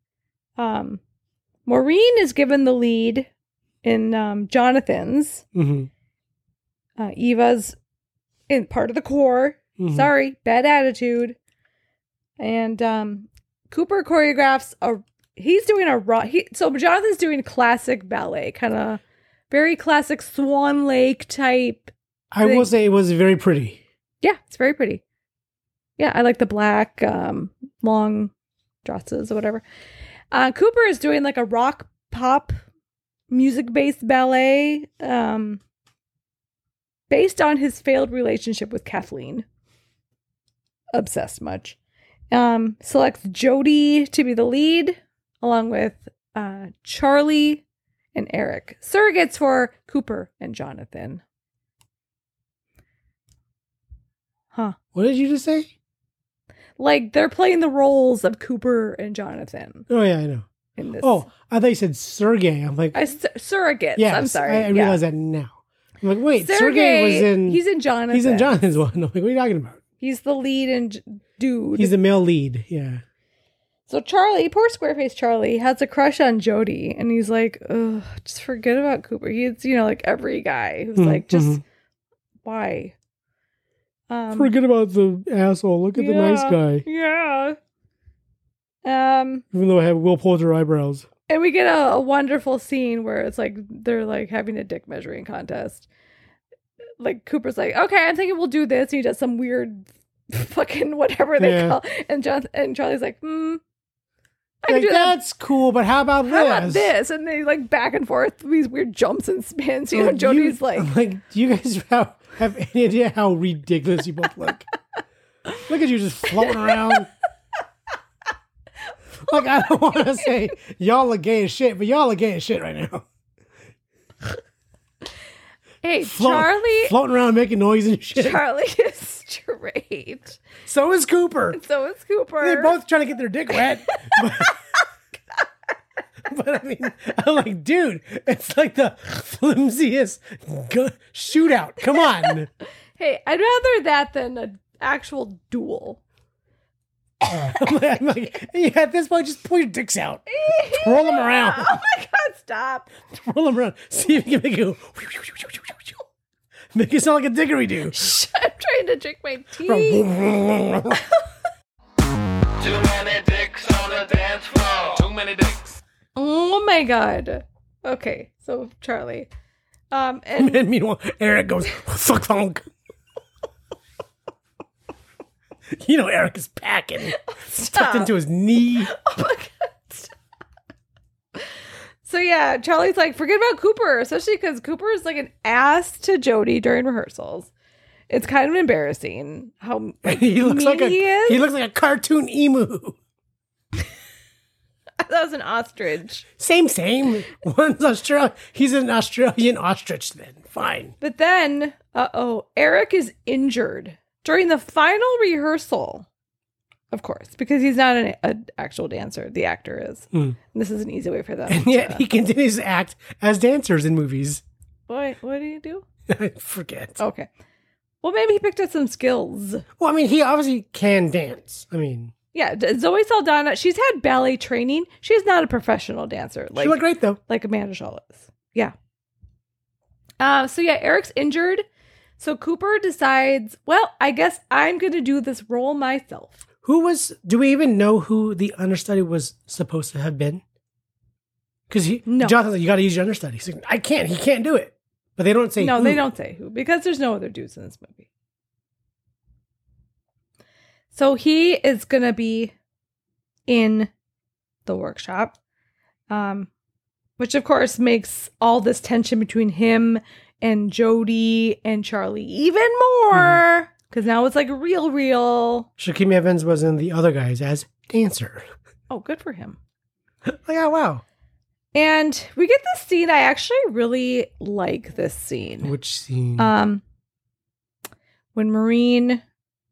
Maureen is given the lead in Jonathan's. Mm-hmm. Eva's in part of the corps. Mm-hmm. Sorry, bad attitude. And Cooper choreographs he's doing so Jonathan's doing classic ballet, kind of very classic Swan Lake type. I will say it was very pretty. Yeah, it's very pretty. Yeah, I like the black long dresses or whatever. Cooper is doing like a rock pop music-based ballet based on his failed relationship with Kathleen. Obsessed much. Selects Jody to be the lead, along with Charlie and Eric. Surrogates for Cooper and Jonathan. Huh. What did you just say? Like, they're playing the roles of Cooper and Jonathan. Oh, yeah, I know. In this. Oh, I thought you said Sergey. I'm like... Surrogates. Yes, I'm sorry. I realize that now. I'm like, wait, Sergey was in... He's in Jonathan. He's in Jonathan's one. I'm like, what are you talking about? He's the lead and dude. He's the male lead, yeah. So Charlie, poor Squareface Charlie, has a crush on Jody. And he's like, ugh, just forget about Cooper. He's, like every guy who's like, just, why? Forget about the asshole. Look at the nice guy. Yeah. Even though I have Will Poulter eyebrows. And we get a wonderful scene where it's like they're like having a dick measuring contest. Like Cooper's like, okay, I'm thinking we'll do this. And he does some weird fucking whatever they call. And Charlie's like, I can do that's cool, but how about this? How about this? And they like back and forth these weird jumps and spins. Jody's like, do you guys have any idea how ridiculous you both look? Look at you just floating around. Like, I don't want to say y'all look gay as shit, but y'all look gay as shit right now. Hey, Charlie. Floating around making noise and shit. Charlie is straight. So is Cooper. They're both trying to get their dick wet. But I mean, I'm like, dude, it's like the flimsiest shootout. Come on. Hey, I'd rather that than an actual duel. I'm like, yeah, at this point, just pull your dicks out. Twirl them around. Oh my God, stop. Twirl them around. See if you can make it go. Make it sound like a dickery-do. I'm trying to drink my tea. Too many dicks on the dance floor. Too many dicks. Oh my God. Okay, so Charlie. And meanwhile, Eric goes, fuck funk. Eric is packing. Tucked into his knee. Oh my God. Stop. So yeah, Charlie's like, forget about Cooper, especially because Cooper is like an ass to Jody during rehearsals. It's kind of embarrassing how he looks like he is. He looks like a cartoon emu. That was an ostrich. Same. One's Australian. He's an Australian ostrich then. Fine. But then, Eric is injured during the final rehearsal. Of course, because he's not an actual dancer. The actor is. And this is an easy way for them. And yet he continues to act as dancers in movies. What do you do? I forget. Okay. Well, maybe he picked up some skills. Well, I mean, he obviously can dance. I mean... Yeah, Zoe Saldana, she's had ballet training. She's not a professional dancer. She looked great, though. Like Amanda Shaw is. Yeah. So Eric's injured. So Cooper decides, well, I guess I'm going to do this role myself. Do we even know who the understudy was supposed to have been? Because Jonathan's like, you got to use your understudy. He's like, he can't do it. But they don't say who. No, they don't say who, because there's no other dudes in this movie. So he is going to be in the workshop, which of course makes all this tension between him and Jody and Charlie even more, because now it's like real. Shaquem Evans was in The Other Guys as dancer. Oh, good for him. Like, oh, wow. And we get this scene. I actually really like this scene. Which scene? When Maureen...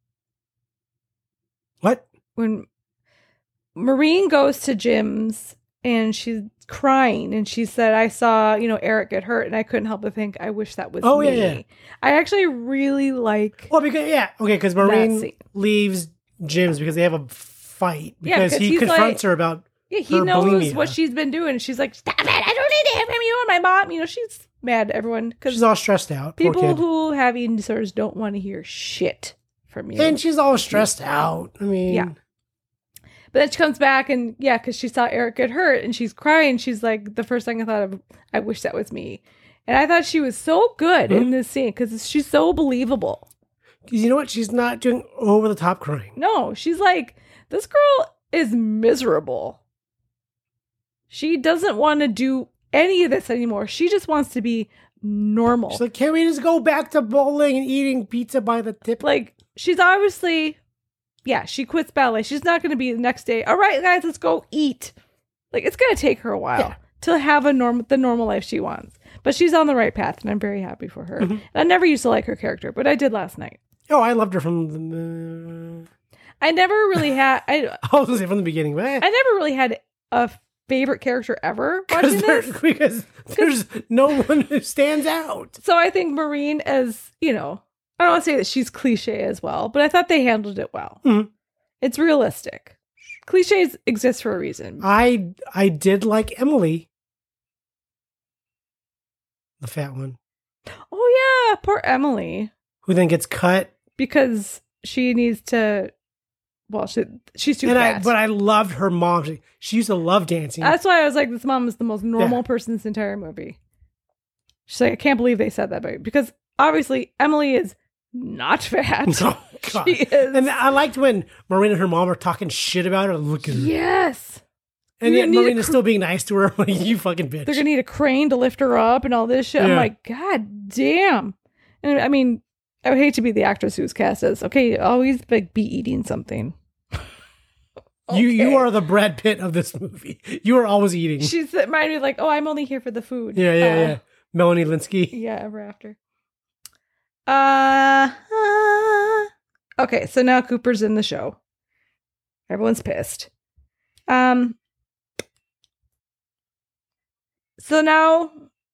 What? When Maureen goes to Jim's and she's crying and she said, I saw, Eric get hurt and I couldn't help but think, I wish that was me. Yeah. I actually really like... Well, because Maureen leaves Jim's because they have a fight because he confronts her about he knows bulimia. What she's been doing. She's like, stop it, I don't need to hear from you. And my mom, she's mad at everyone. She's all stressed out. People who have eating disorders don't want to hear shit from you. And she's all stressed out. I mean... Yeah. But then she comes back and because she saw Eric get hurt and she's crying. She's like, the first thing I thought of, I wish that was me. And I thought she was so good in this scene because she's so believable. Because you know what? She's not doing over the top crying. No, she's like, this girl is miserable. She doesn't want to do any of this anymore. She just wants to be normal. She's like, can we just go back to bowling and eating pizza by the tip? Like, she's obviously, she quits ballet. She's not going to be the next day. All right, guys, let's go eat. Like, it's going to take her a while to have the normal life she wants. But she's on the right path, and I'm very happy for her. And I never used to like her character, but I did last night. Oh, I loved her from the... I never really had... I was going to say from the beginning, but... I never really had a favorite character ever watching this. Because there's no one who stands out. So I think Maureen, as, I don't want to say that she's cliche as well, but I thought they handled it well. Mm-hmm. It's realistic. Cliches exist for a reason. I did like Emily. The fat one. Oh, yeah. Poor Emily. Who then gets cut. Because she needs to... Well, she's too fat. But I loved her mom. She used to love dancing. That's why I was like, this mom is the most normal person in this entire movie. She's like, I can't believe they said that about you. Because obviously, Emily is not fat. Oh, God. She is. And I liked when Marina and her mom are talking shit about her. Look at her. Yes. And yet Marina's still being nice to her. Like, you fucking bitch. They're going to need a crane to lift her up and all this shit. I'm like, God damn. And I mean, I would hate to be the actress who's cast as, okay, always be eating something. Okay. You are the Brad Pitt of this movie. You are always eating. She's reminded me like, oh, I'm only here for the food. Yeah. Melanie Linsky. Yeah, ever after. Okay, so now Cooper's in the show. Everyone's pissed. So now,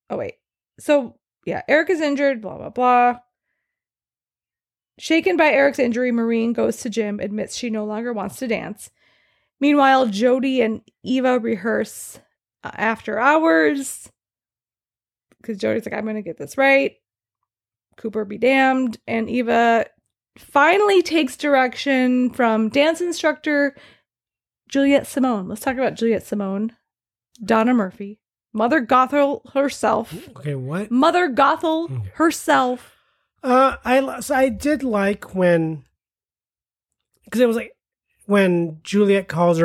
Eric is injured, blah, blah, blah. Shaken by Eric's injury, Maureen goes to gym, admits she no longer wants to dance. Meanwhile, Jody and Eva rehearse after hours because Jody's like, I'm going to get this right. Cooper be damned. And Eva finally takes direction from dance instructor Juliette Simone. Let's talk about Juliette Simone. Donna Murphy. Mother Gothel herself. Okay, what? Mother Gothel herself. I did like when... Because it was like when Juliet calls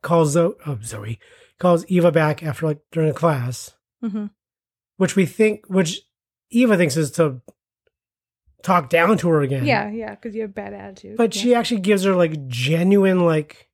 Eva back after like during a class, which Eva thinks is to talk down to her again. Yeah, because you have bad attitude. But she actually gives her like genuine like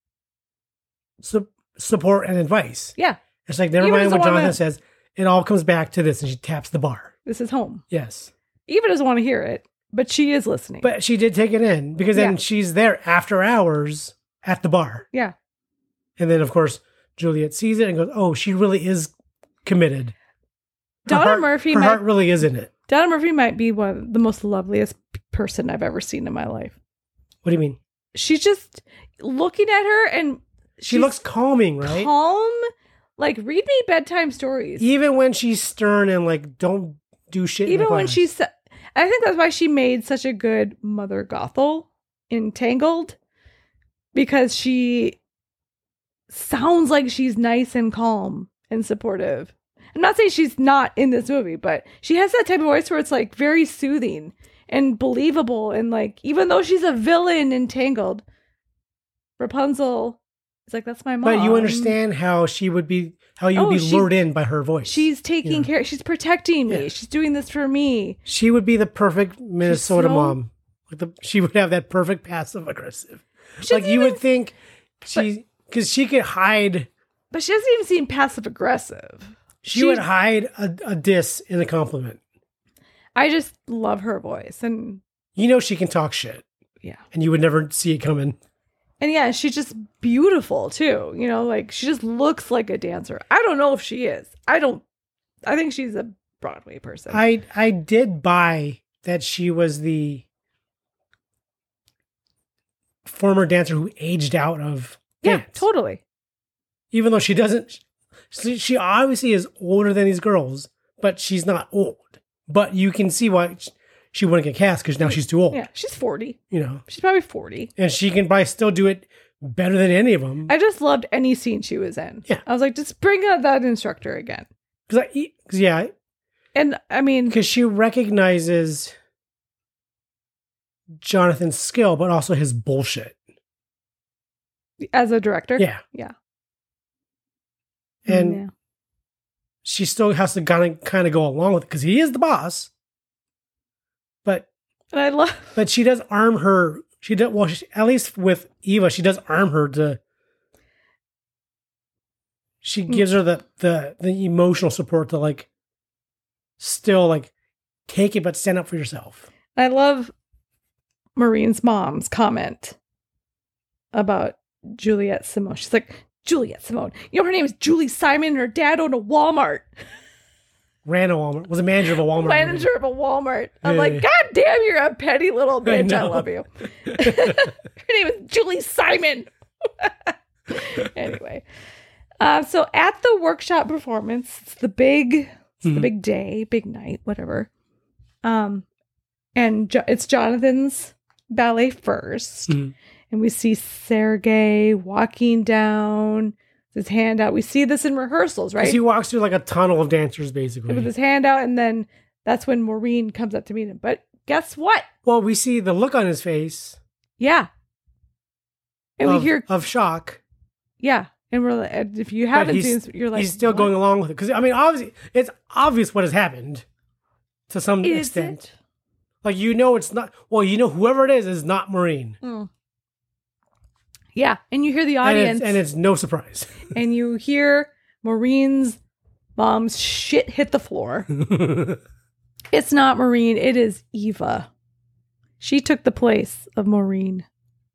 support and advice. Yeah, it's like never mind what Jonathan says. It all comes back to this, and she taps the bar. This is home. Yes. Eva doesn't want to hear it. But she is listening. But she did take it in because then she's there after hours at the bar. Yeah. And then, of course, Juliet sees it and goes, oh, she really is committed. Her heart really is in it. Donna Murphy might be one of the most loveliest person I've ever seen in my life. What do you mean? She's just looking at her and... She looks calming, right? Calm. Like, read me bedtime stories. Even when she's stern and like, don't do shit Even when she's... I think that's why she made such a good Mother Gothel in Tangled, because she sounds like she's nice and calm and supportive. I'm not saying she's not in this movie, but she has that type of voice where it's like very soothing and believable. And like, even though she's a villain in Tangled, Rapunzel is like, that's my mom. But you understand how you would be lured in by her voice. She's taking care. She's protecting me. Yeah. She's doing this for me. She would be the perfect Minnesota mom. She would have that perfect passive aggressive. Like you would think because she could hide. But she doesn't even seem passive aggressive. She would hide a diss in a compliment. I just love her voice. And she can talk shit. Yeah. And you would never see it coming. And yeah, she's just beautiful too. Like she just looks like a dancer. I don't know if she is. I think she's a Broadway person. I did buy that she was the former dancer who aged out of dance. Yeah, totally. Even though she doesn't, she obviously is older than these girls, but she's not old. But you can see why she wouldn't get cast because now she's too old. Yeah, she's 40. She's probably 40. And she can probably still do it better than any of them. I just loved any scene she was in. Yeah. I was like, just bring out that instructor again. And I mean, because she recognizes Jonathan's skill, but also his bullshit as a director. Yeah. Yeah. And she still has to kind of go along with it because he is the boss. But she does arm her. At least with Eva, she does arm her to. She gives her the emotional support to like still like take it, but stand up for yourself. I love Maureen's mom's comment about Juliette Simone. She's like, Juliette Simone. You know, her name is Julie Simon and her dad owned a Walmart. Ran a Walmart. Was a manager of a Walmart. Manager of a Walmart. I'm like, God damn, you're a petty little bitch. I love you. Her name is Julie Simon. Anyway. So at the workshop performance, it's the big day, big night, whatever. And it's Jonathan's ballet first. Mm-hmm. And we see Sergei walking down his hand out. We see this in rehearsals, right? He walks through like a tunnel of dancers, basically. With his hand out, and then that's when Maureen comes up to meet him. But guess what? Well, we see the look on his face. Yeah. And we hear... Of shock. Yeah. And we're like, if you haven't seen this, you're like... He's still going along with it. Because, I mean, obviously, it's obvious what has happened to some extent. Like, it's not... Well, whoever it is not Maureen. Mm. Yeah, and you hear the audience. And it's no surprise. And you hear Maureen's mom's shit hit the floor. It's not Maureen, it is Eva. She took the place of Maureen.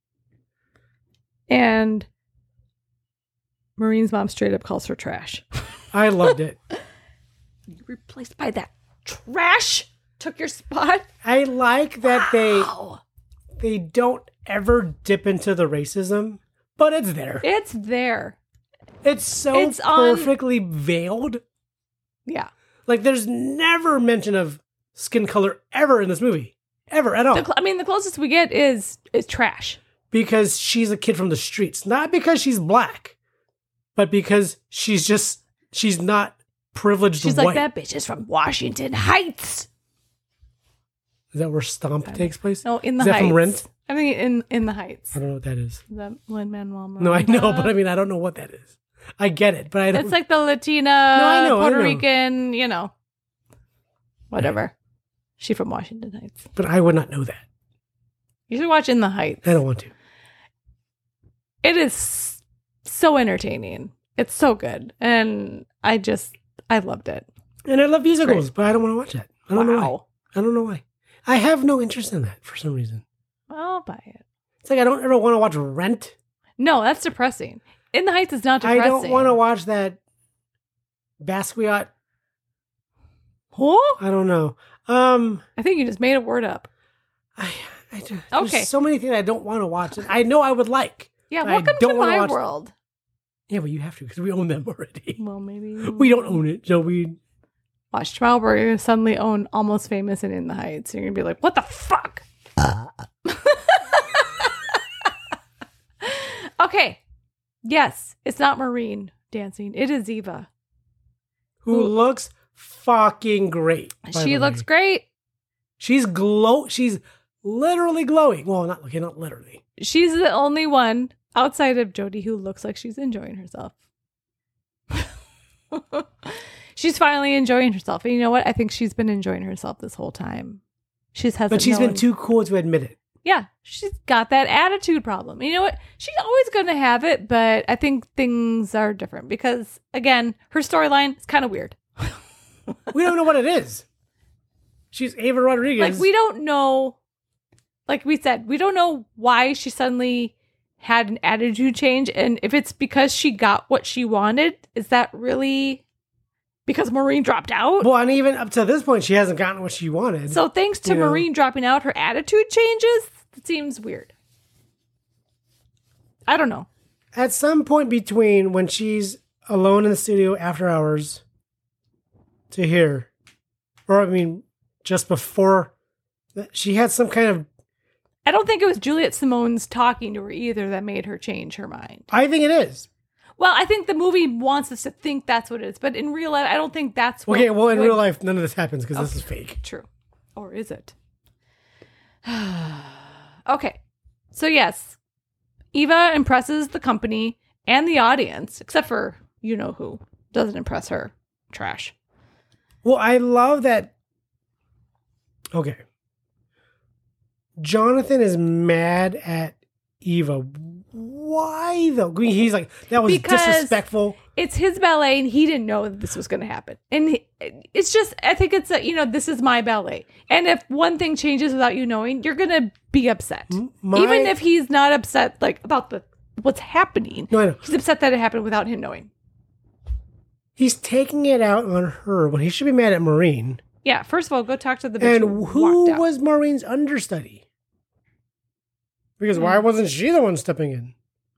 And Maureen's mom straight up calls her trash. I loved it. You're replaced by that trash? Took your spot? I like that they don't ever dip into the racism, but it's there. It's there. It's perfectly veiled. Yeah. Like there's never mention of skin color ever in this movie. Ever at all. The closest we get is trash. Because she's a kid from the streets. Not because she's black, but because she's not privileged she's white. Like, that bitch is from Washington Heights. Is that where Stomp takes place? No, in the Heights. Is that Heights. from Rent? I think in the Heights. I don't know what that is. Is that Lin-Manuel Miranda? No, I know, but I mean, I don't know what that is. I get it, but I don't. It's like the Latina, Puerto Rican, whatever. Right. She's from Washington Heights. But I would not know that. You should watch In the Heights. I don't want to. It is so entertaining. It's so good. And I loved it. And I love musicals, but I don't want to watch that. I don't know why. I don't know why. I have no interest in that for some reason. I'll buy it. It's like I don't ever want to watch Rent. No, that's depressing. In the Heights is not depressing. I don't want to watch that Basquiat. Who? I don't know. I think you just made a word up. There's so many things I don't want to watch. I know I would like. Yeah, welcome to my world. Yeah, but you have to because we own them already. Well, maybe. We don't own it, so we... Watch, tomorrow we're going to suddenly own Almost Famous and In the Heights. You're going to be like, what the fuck? Okay. Yes, it's not Maureen dancing. It is Eva. Who looks fucking great. She looks great. She's literally glowing. Well, not literally. She's the only one outside of Jodie who looks like she's enjoying herself. She's finally enjoying herself. And you know what? I think she's been enjoying herself this whole time. But she's been too cool to admit it. Yeah, she's got that attitude problem. And you know what? She's always going to have it, but I think things are different because, again, her storyline is kind of weird. We don't know what it is. She's Ava Rodriguez. Like, we don't know, like we said, we don't know why she suddenly had an attitude change. And if it's because she got what she wanted, is that really because Maureen dropped out? Well, and even up to this point, she hasn't gotten what she wanted. So thanks to Maureen dropping out, her attitude changes? It seems weird. I don't know. At some point between when she's alone in the studio after hours to here, or I mean, just before, she had some kind of I don't think it was Juliet Simone's talking to her either that made her change her mind. I think it is. Well, I think the movie wants us to think that's what it is, but in real life, I don't think that's what... Okay, well, in real life, none of this happens because this is fake. True. Or is it? Okay. So, yes. Eva impresses the company and the audience, except for you-know-who. Doesn't impress her. Trash. Well, I love that... Okay. Jonathan is mad at Eva. Why though? He's like, that was because disrespectful. It's his ballet and he didn't know that this was going to happen. And it's just, I think it's this is my ballet. And if one thing changes without you knowing, you're going to be upset. Even if he's not upset like about what's happening. No, I know. He's upset that it happened without him knowing. He's taking it out on her when he should be mad at Maureen. Yeah, first of all, go talk to the bitch And who was Maureen's understudy? Because why wasn't she the one stepping in?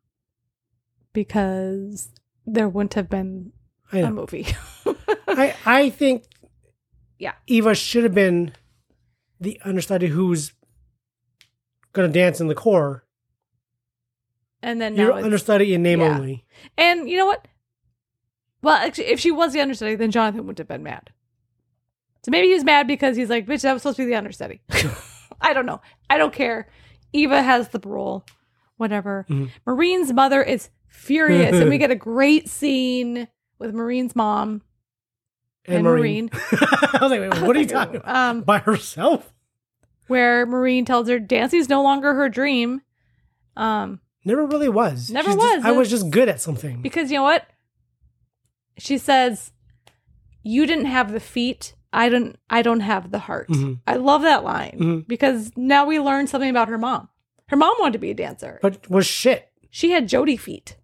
Because there wouldn't have been a movie. I think yeah, Eva should have been the understudy who's going to dance in the core. And then you're understudy in name only. And you know what? Well, actually, if she was the understudy, then Jonathan wouldn't have been mad. So maybe he's mad because he's like, bitch, that was supposed to be the understudy. I don't know. I don't care. Eva has the role. Whatever. Mm-hmm. Maureen's mother is furious. And we get a great scene with Maureen's mom and Maureen. I was like, wait, what are you talking about? By herself? Where Maureen tells her dancing's no longer her dream. Never really was. Never was. I was just good at something. Because you know what? She says, you didn't have the feet. I don't have the heart. Mm-hmm. I love that line because now we learn something about her mom. Her mom wanted to be a dancer. But was shit. She had Jody feet.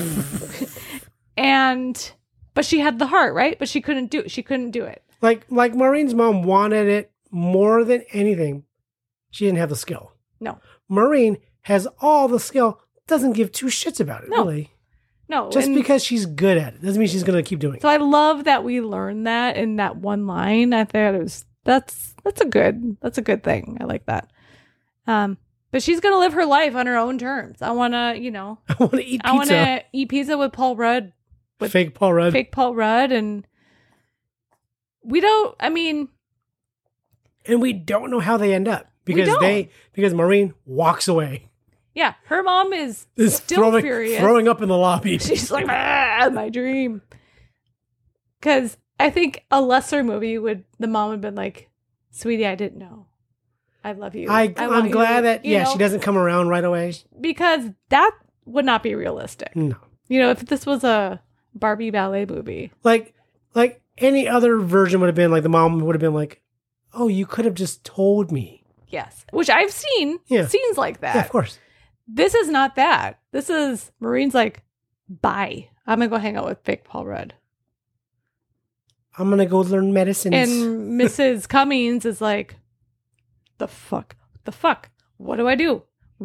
But she had the heart, right? But she couldn't do it. Like Maureen's mom wanted it more than anything. She didn't have the skill. No. Maureen has all the skill, doesn't give two shits about it, really. No. Just because she's good at it doesn't mean she's going to keep doing it. So I love that we learned that in that one line. I thought that's a good thing. I like that. But she's going to live her life on her own terms. I want to, I want to eat pizza. I want to eat pizza with Paul Rudd. With fake Paul Rudd. And we don't, and we don't know how they end up because Maureen walks away. Yeah, her mom is still furious. Throwing up in the lobby. She's like, my dream. Because I think a lesser movie the mom would have been like, sweetie, I didn't know. I love you. I'm glad that, she doesn't come around right away. Because that would not be realistic. No. If this was a Barbie ballet movie. Like any other version would have been like, the mom would have been like, oh, you could have just told me. Yes. Which I've seen scenes like that. Yeah, of course. This is not that. This is Maureen's like, bye. I'm going to go hang out with fake Paul Rudd. I'm going to go learn medicines. And Mrs. Cummings is like, the fuck? What do I do?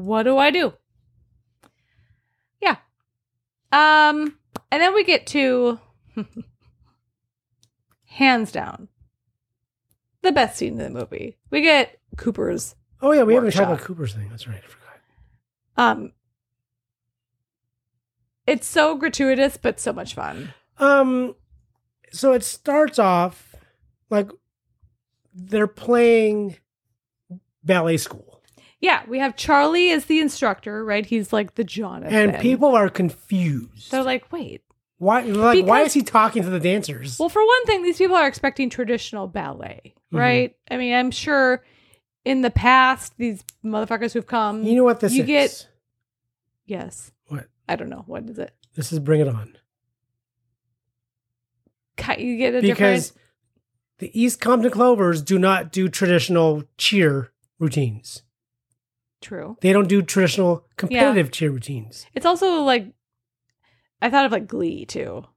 Yeah. And then we get to, hands down, the best scene in the movie. We get Cooper's Oh, yeah, we haven't workshop. talked about Cooper's thing. That's right. I forgot. It's so gratuitous, but so much fun. So it starts off like they're playing ballet school. Yeah, we have Charlie as the instructor, right? He's like the Jonathan. And people are confused. They're like, wait. Why is he talking to the dancers? Well, for one thing, these people are expecting traditional ballet, right? Mm-hmm. I mean, I'm sure in the past, these motherfuckers who've come... You know what this is? Yes. What? I don't know. What is it? This is Bring It On. You get because the East Compton Clovers do not do traditional cheer routines. True. They don't do traditional competitive cheer routines. It's also like, I thought of like Glee too.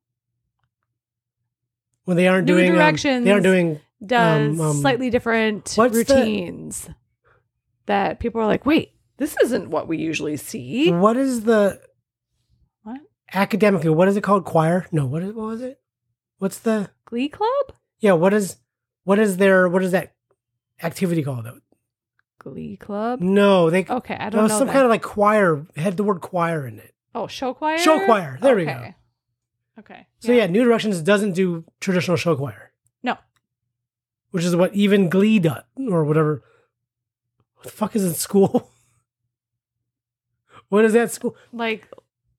When they aren't doing Directions they aren't doing slightly different routines that people are like, wait, this isn't what we usually see. What is academically? What is it called? Choir? No. What was it? What's the Glee Club? Yeah. What is that activity called? Glee Club? No, they. Okay, I It don't was know. some that. kind of like choir. It had the word choir in it. Oh, show choir? Show choir. There we go. Okay. Okay. So yeah, New Directions doesn't do traditional show choir. No. Which is what even Glee does, or whatever. What the fuck is it, school? What is that school? Like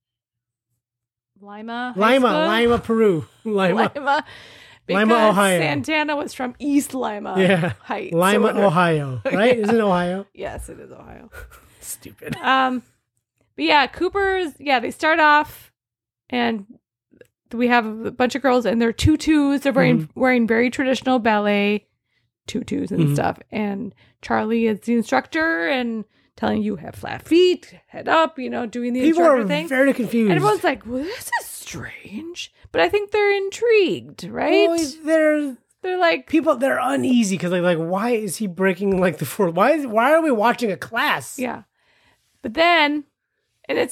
Lima, High Lima, Peru. School? Lima. Because Lima, Ohio. Santana was from East Lima Yeah. Heights. Lima, or whatever. Ohio. Right? Yeah. Is it Ohio? Yes, it is Ohio. Stupid. But yeah, Cooper's, they start off and we have a bunch of girls in their tutus. They're wearing very traditional ballet tutus and stuff. And Charlie is the instructor and telling you have flat feet, head up, doing the People instructor are thing. very confused. And everyone's like, well, this is strange. But I think they're intrigued, right? Well, They're like, they're uneasy because like, why is he breaking like the fourth? Why are we watching a class? yeah. But then, and it's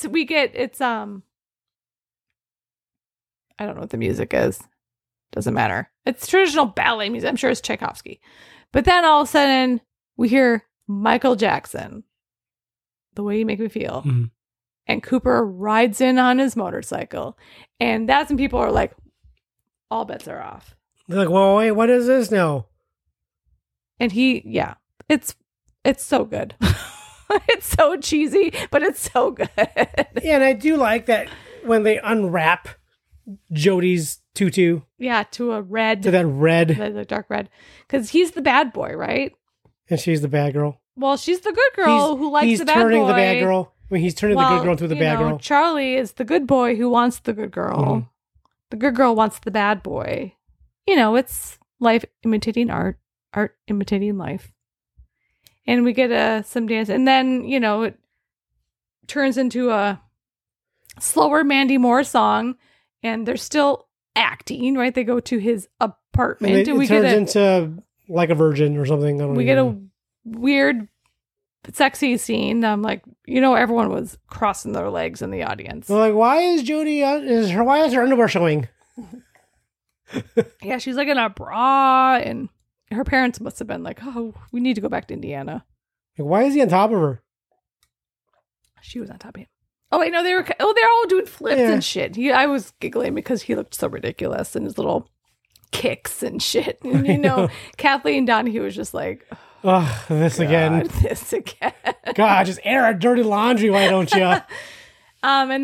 I don't know what the music is. Doesn't matter. It's traditional ballet music. I'm sure it's Tchaikovsky. But then all of a sudden, we hear Michael Jackson, The Way You Make Me Feel. Mm-hmm. And Cooper rides in on his motorcycle. And that's when people are like, all bets are off. They're like, well, wait, what is this now? And it's so good. It's so cheesy, but it's so good. Yeah, and I do like that when they unwrap Jodie's tutu Yeah, to a red. to that red, The dark red. Because he's the bad boy, right? and she's the bad girl. Well, she's the good girl who likes he's the bad boy. turning the bad girl. When he's turning the good girl into the bad girl. Charlie is the good boy who wants the good girl. Mm-hmm. The good girl wants the bad boy. It's life imitating art, art imitating life. And we get some dance. And then, it turns into a slower Mandy Moore song. And they're still acting, right? They go to his apartment. And it turns into Like a Virgin or something. I don't we even get know. a weird, sexy scene. I'm like, everyone was crossing their legs in the audience. They're like, why is Jodie? Why is her underwear showing? Yeah, she's like in a bra, and her parents must have been like, "Oh, we need to go back to Indiana." Like, why is he on top of her? She was on top of him. Oh wait, no, they're all doing flips Yeah. and shit. I was giggling because he looked so ridiculous and his little kicks and shit. And Kathleen Donahue was just like, Oh, this again. this again. God, just air our dirty laundry, why don't you? And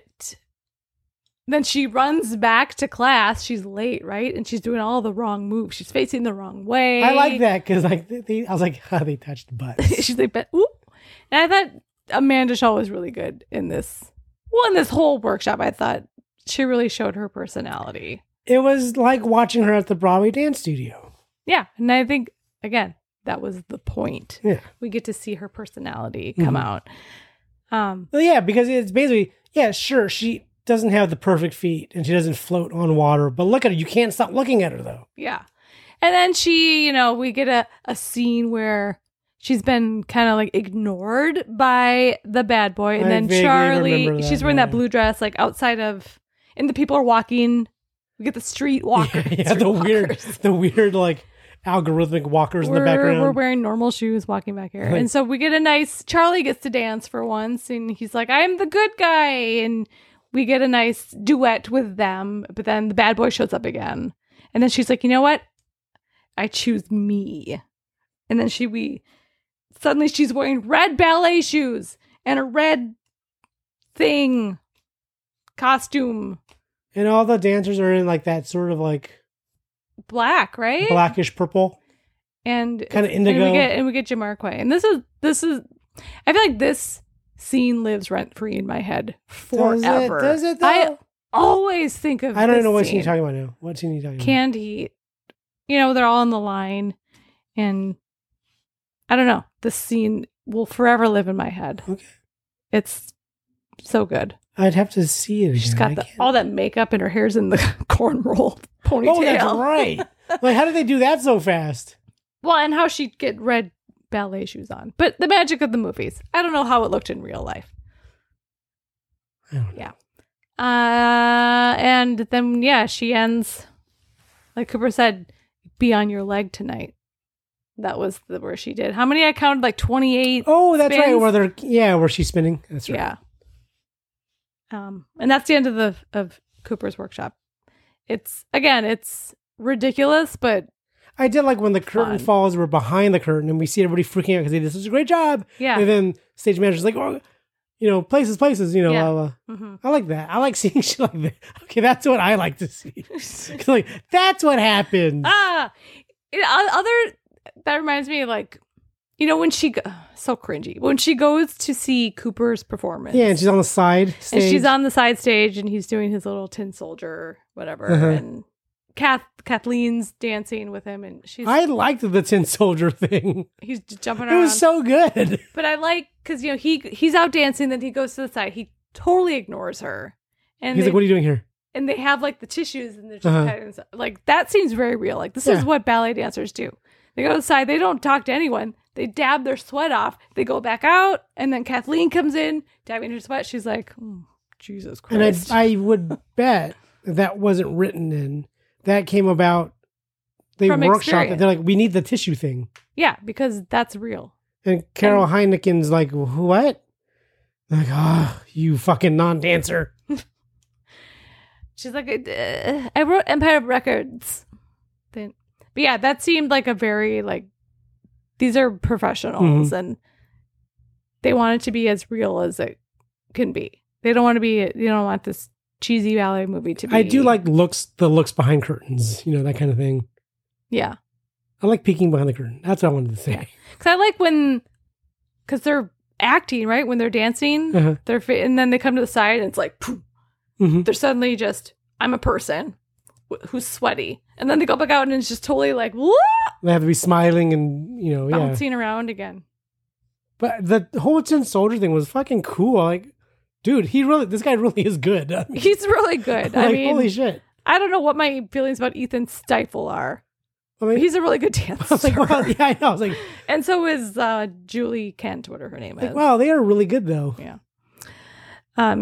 then she runs back to class. She's late, right? And she's doing all the wrong moves. She's facing the wrong way. I like that because I was like, how they touched butts. She's like, ooh. And I thought Amanda Shaw was really good in this. Well, in this whole workshop, I thought she really showed her personality. It was like watching her at the Broadway Dance Studio. Yeah. And I think, again, that was the point. Yeah. We get to see her personality come out. Well, yeah, because it's basically, yeah, sure, she doesn't have the perfect feet and she doesn't float on water, but look at her. You can't stop looking at her, though. Yeah. And then she, we get a scene where she's been kind of like ignored by the bad boy. And I then vaguely Charlie, remember that, she's wearing yeah. that blue dress, like outside of, and the people are walking. We get the street walkers. Yeah, the weird, like, algorithmic walkers in the background. We're wearing normal shoes walking back here. And so we get Charlie gets to dance for once. And he's like, I'm the good guy. And we get a nice duet with them. But then the bad boy shows up again. And then she's like, you know what? I choose me. And then suddenly she's wearing red ballet shoes and a red costume. And all the dancers are in like that sort of like Black, right? blackish purple. And Kind of indigo. And we get Jamiroquai. And this is I feel like this scene lives rent free in my head forever. Does it though? I always think of I don't this know what scene scene. you're talking about now. What scene are you talking about? Canned Heat. They're all on the line. And I don't know. This scene will forever live in my head. Okay. It's so good. I'd have to see it again. She's got all that makeup and her hair's in the cornroll ponytail. Oh, that's right. Like, how did they do that so fast? Well, and how she'd get red ballet shoes on. But the magic of the movies. I don't know how it looked in real life. I don't know. Yeah. And then, she ends, like Cooper said, be on your leg tonight. That was where she did. How many I counted? Like 28. Oh, that's spins? right. Where she's spinning. That's right. Yeah. And that's the end of Cooper's workshop. It's ridiculous, but I did like when the curtain fun. falls, we're behind the curtain and we see everybody freaking out because they did such a great job. Yeah. And then stage manager's like, oh, places, Yeah. I like that. I like seeing shit like that. Okay, that's what I like to see. Like, that's what happens. That reminds me, like, when so cringy when she goes to see Cooper's performance. Yeah, and she's on the side stage. And she's on the side stage and he's doing his little tin soldier, whatever. And Kathleen's dancing with him, and I liked the tin soldier thing. He's jumping around. It was so good. But I like, because, he's out dancing, then he goes to the side. He totally ignores her. And he's like, what are you doing here? And they have, like, the tissues, and they're just like, that seems very real. Like, this is what ballet dancers do. They go to the side. They don't talk to anyone. They dab their sweat off. They go back out, and then Kathleen comes in, dabbing her sweat. She's like, Jesus Christ. And I would bet that wasn't written in. That came about, they workshopped it. They're like, we need the tissue thing. Yeah, because that's real. And Carol Heineken's like, what? They're like, you fucking non-dancer. She's like, I wrote Empire Records. But yeah, that seemed like a very, like, these are professionals and they want it to be as real as it can be. They don't want this cheesy ballet movie to be. I do like the looks behind curtains, that kind of thing. Yeah. I like peeking behind the curtain. That's what I wanted to say. Yeah. Because I like because they're acting, right? When they're dancing, and then they come to the side and it's like, they're suddenly just, I'm a person who's sweaty. And then they go back out and it's just totally like, what? They have to be smiling and, bouncing around again. But the whole tin soldier thing was fucking cool. Like, dude, this guy really is good. I mean, he's really good. Like, I mean, holy shit. I don't know what my feelings about Ethan Stifle are. I mean, he's a really good dancer. I was like, well, yeah, I know. I was like, and so is Julie Kent, whatever her name is. Wow, they are really good though. Yeah.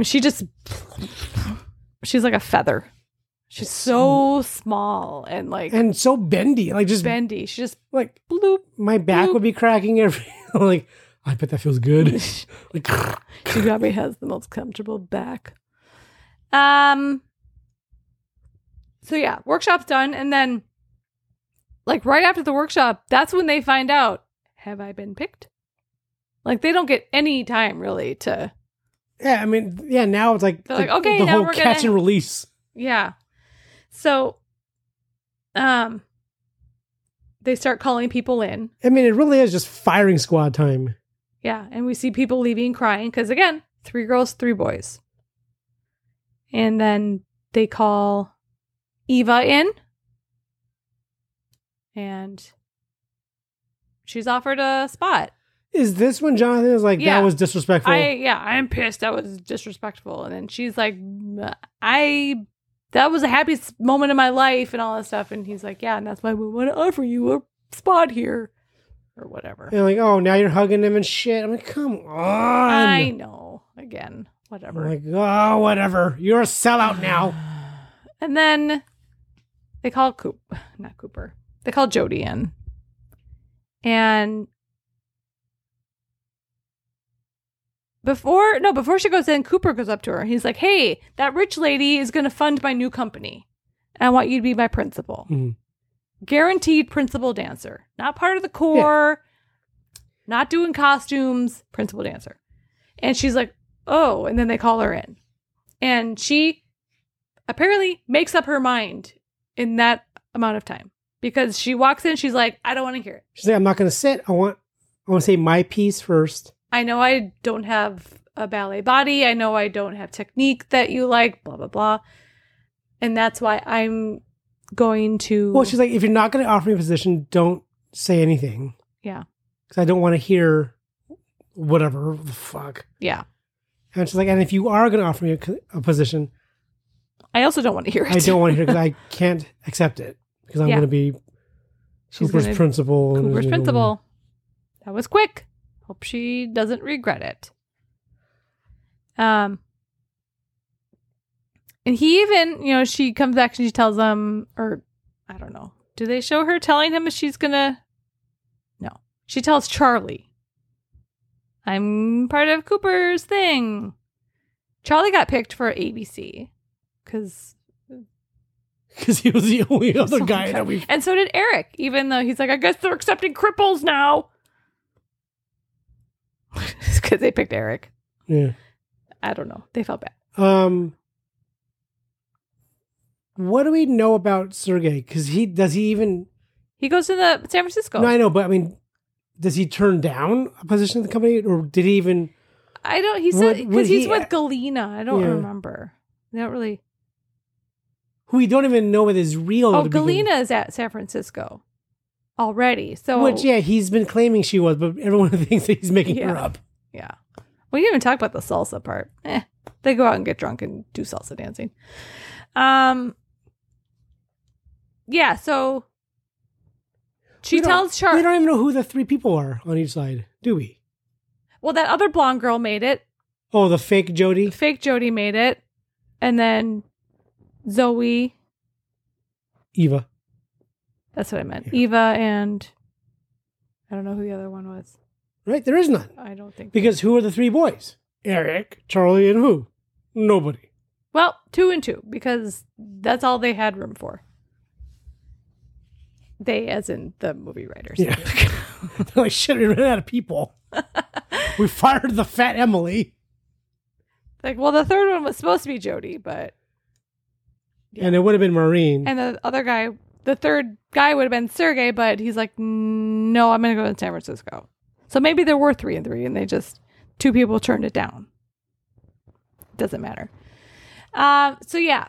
She's like a feather. She's so small and so bendy, like just bendy. She's just like bloop. My back would be cracking every like. I bet that feels good. Like, she probably has the most comfortable back. So yeah, workshop's done, and then like right after the workshop, that's when they find out, have I been picked? Like they don't get any time really to. Yeah, I mean, yeah. Now it's like okay, the now whole catch and release. Yeah. So, they start calling people in. I mean, it really is just firing squad time. Yeah, and we see people leaving crying because, again, 3 girls, 3 boys. And then they call Eva in. And she's offered a spot. Is this when Jonathan is like, that was disrespectful? I'm pissed. That was disrespectful. And then she's like, that was the happiest moment of my life and all that stuff. And he's like, yeah, and that's why we want to offer you a spot here. Or whatever. And like, oh, now you're hugging him and shit. I'm like, come on. I know. Again, whatever. I'm like, oh, whatever. You're a sellout now. And then they call not Cooper. They call Jody in. And before she goes in, Cooper goes up to her. He's like, hey, that rich lady is going to fund my new company. And I want you to be my principal. Mm-hmm. Guaranteed principal dancer. Not part of the corps. Yeah. Not doing costumes. Principal dancer. And she's like, oh. And then they call her in. And she apparently makes up her mind in that amount of time. Because she walks in, she's like, I don't want to hear it. She's like, I'm not going to sit. I want to say my piece first. I know I don't have a ballet body. I know I don't have technique that you like, blah, blah, blah. And that's why I'm going to... Well, she's like, if you're not going to offer me a position, don't say anything. Yeah. Because I don't want to hear whatever the fuck. Yeah. And she's like, and if you are going to offer me a position... I also don't want to hear it. I don't want to hear it because I can't accept it. Because I'm going to be Cooper's principal. Cooper's principal. That was quick. Hope she doesn't regret it. And he even, she comes back and she tells him, or I don't know, do they show her telling him if she's gonna She tells Charlie, I'm part of Cooper's thing. Charlie got picked for ABC because he was the only other guy that we. And so did Eric, even though he's like, I guess they're accepting cripples now. Because they picked Eric. Yeah. I don't know. They felt bad. What do we know about Sergey? Because he even. He goes to the San Francisco. No, I know, but I mean, does he turn down a position in the company, or did he even? I don't. He said because he's with Galena. I don't remember. They don't really. Who we don't even know what is real. Oh, Galena is at San Francisco already. So which he's been claiming she was, but everyone thinks that he's making her up. Yeah. We didn't even talk about the salsa part. They go out and get drunk and do salsa dancing. Yeah. So she tells Charlie. We don't even know who the three people are on each side, do we? Well, that other blonde girl made it. Oh, the fake Jody? Fake Jody made it. And then Zoe. Eva. That's what I meant. Yeah. Eva and I don't know who the other one was. Right? There is none. I don't think. Because who are the three boys? Eric, Charlie, and who? Nobody. Well, 2 and 2, because that's all they had room for. They, as in the movie writers. Yeah. They're like, shit, we ran out of people. We fired the fat Emily. Like, well, the third one was supposed to be Jody, but. Yeah. And it would have been Maureen. And the other guy, the third guy would have been Sergey, but he's like, no, I'm going to go to San Francisco. So maybe there were 3 and 3, and they just, 2 people turned it down. Doesn't matter. So yeah.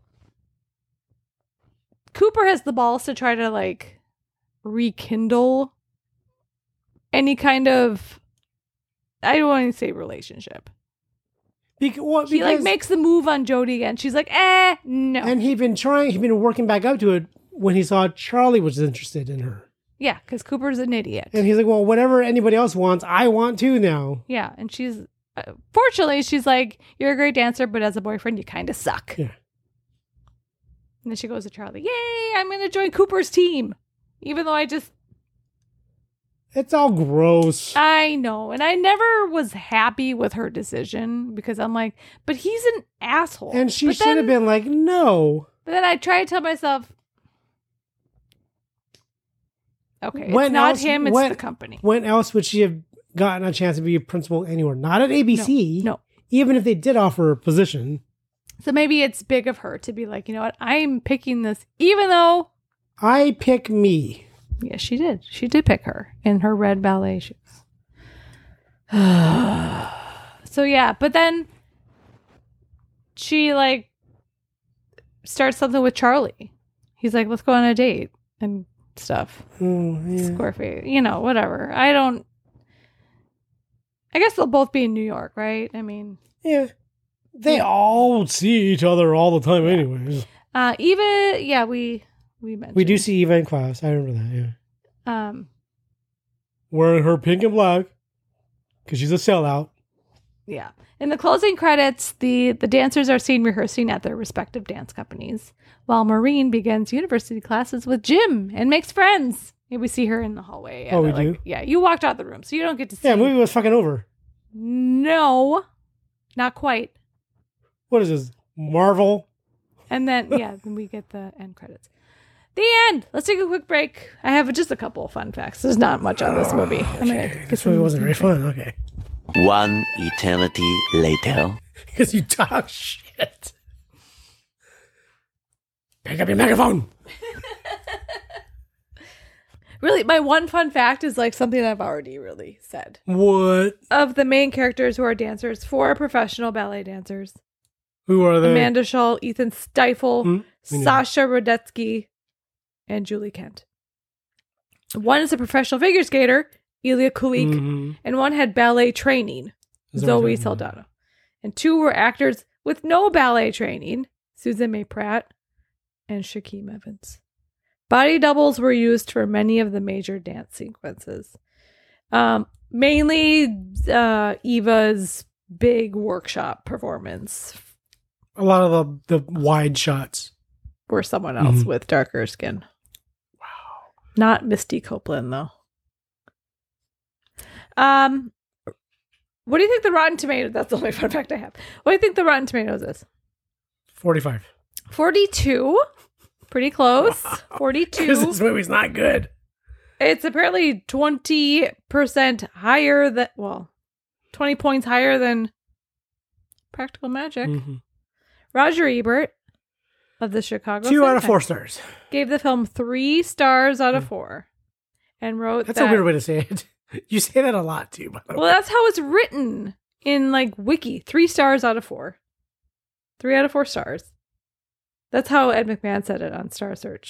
Cooper has the balls to try to like rekindle any kind of, I don't want to say relationship. Because he like makes the move on Jody again. She's like, no. And he'd been working back up to it when he saw Charlie was interested in her. Yeah, because Cooper's an idiot. And he's like, well, whatever anybody else wants, I want to now. Yeah, and she's, fortunately, she's like, you're a great dancer, but as a boyfriend, you kind of suck. Yeah. And then she goes to Charlie, yay, I'm going to join Cooper's team. Even though it's all gross. I know. And I never was happy with her decision because I'm like, but he's an asshole. And she should have been like, no. But then I try to tell myself, okay, when it's not else, him, it's the company. When else would she have gotten a chance to be a principal anywhere? Not at ABC. No. Even if they did offer her a position. So maybe it's big of her to be like, you know what, I'm picking this, even though. I pick me. Yes, she did. She did pick her in her red ballet shoes. So yeah, but then she like starts something with Charlie. He's like, let's go on a date and stuff. Squarefy, whatever. I guess they'll both be in New York, right? I mean, yeah. They all see each other all the time anyways. Eva, yeah, we mentioned. We do see Eva in class. I remember that, yeah. Wearing her pink and black because she's a sellout. Yeah. In the closing credits, the dancers are seen rehearsing at their respective dance companies, while Maureen begins university classes with Jim and makes friends. Yeah, we see her in the hallway. Oh, we do? Yeah, you walked out of the room, so you don't get to see. Yeah, the movie was fucking over. No, not quite. What is this? Marvel? And then, then we get the end credits. The end. Let's take a quick break. I have just a couple of fun facts. There's not much on this movie. Okay. This movie wasn't very fun. Okay. One eternity later. Because you talk shit. Pick up your megaphone. Really, my one fun fact is like something I've already really said. What? Of the main characters who are dancers, 4 are professional ballet dancers. Who are they? Amanda Schull, Ethan Stiefel, Sasha Rodetsky, and Julie Kent. One is a professional figure skater, Ilya Kulik, and one had ballet training, Zoe Saldana. And 2 were actors with no ballet training, Susan May Pratt and Shaquem Evans. Body doubles were used for many of the major dance sequences. Mainly Eva's big workshop performance. A lot of the wide shots were someone else with darker skin. Wow. Not Misty Copeland, though. What do you think the Rotten Tomatoes? That's the only fun fact I have. What do you think the Rotten Tomatoes is? 45. 42. Pretty close. 42. Because this movie's not good. It's apparently 20% higher than, 20 points higher than Practical Magic. Mm-hmm. Roger Ebert of the Chicago 2 out of Sun 4 Times stars. gave the film 3 stars out of 4 and wrote That's that. a weird way to say it. You say that a lot too, by the way. Well, that's how it's written in like Wiki. 3 stars out of 4. 3 out of 4 stars. That's how Ed McMahon said it on Star Search.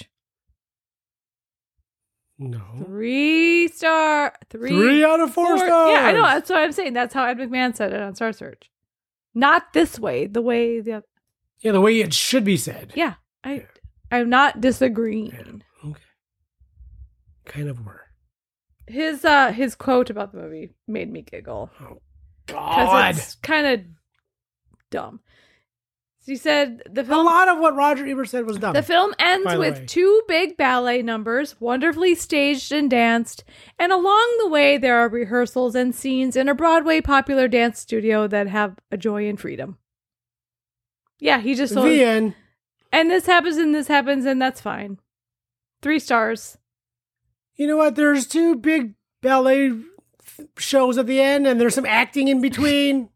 No. 3 out of 4 stars. Yeah, I know. That's what I'm saying. That's how Ed McMahon said it on Star Search. Not this way. The way the other. Yeah, the way it should be said. Yeah, I'm not disagreeing. Yeah. Okay. Kind of were. His quote about the movie made me giggle. Oh, Because God. it's kind of dumb. He said the A film. lot of what Roger Ebert said was dumb. The film ends by the with way. 2 big ballet numbers, wonderfully staged and danced, and along the way there are rehearsals and scenes in a Broadway popular dance studio that have a joy and freedom. Yeah, he just told The end. and this happens, and that's fine. 3 stars. You know what? There's 2 big ballet shows at the end, and there's some acting in between.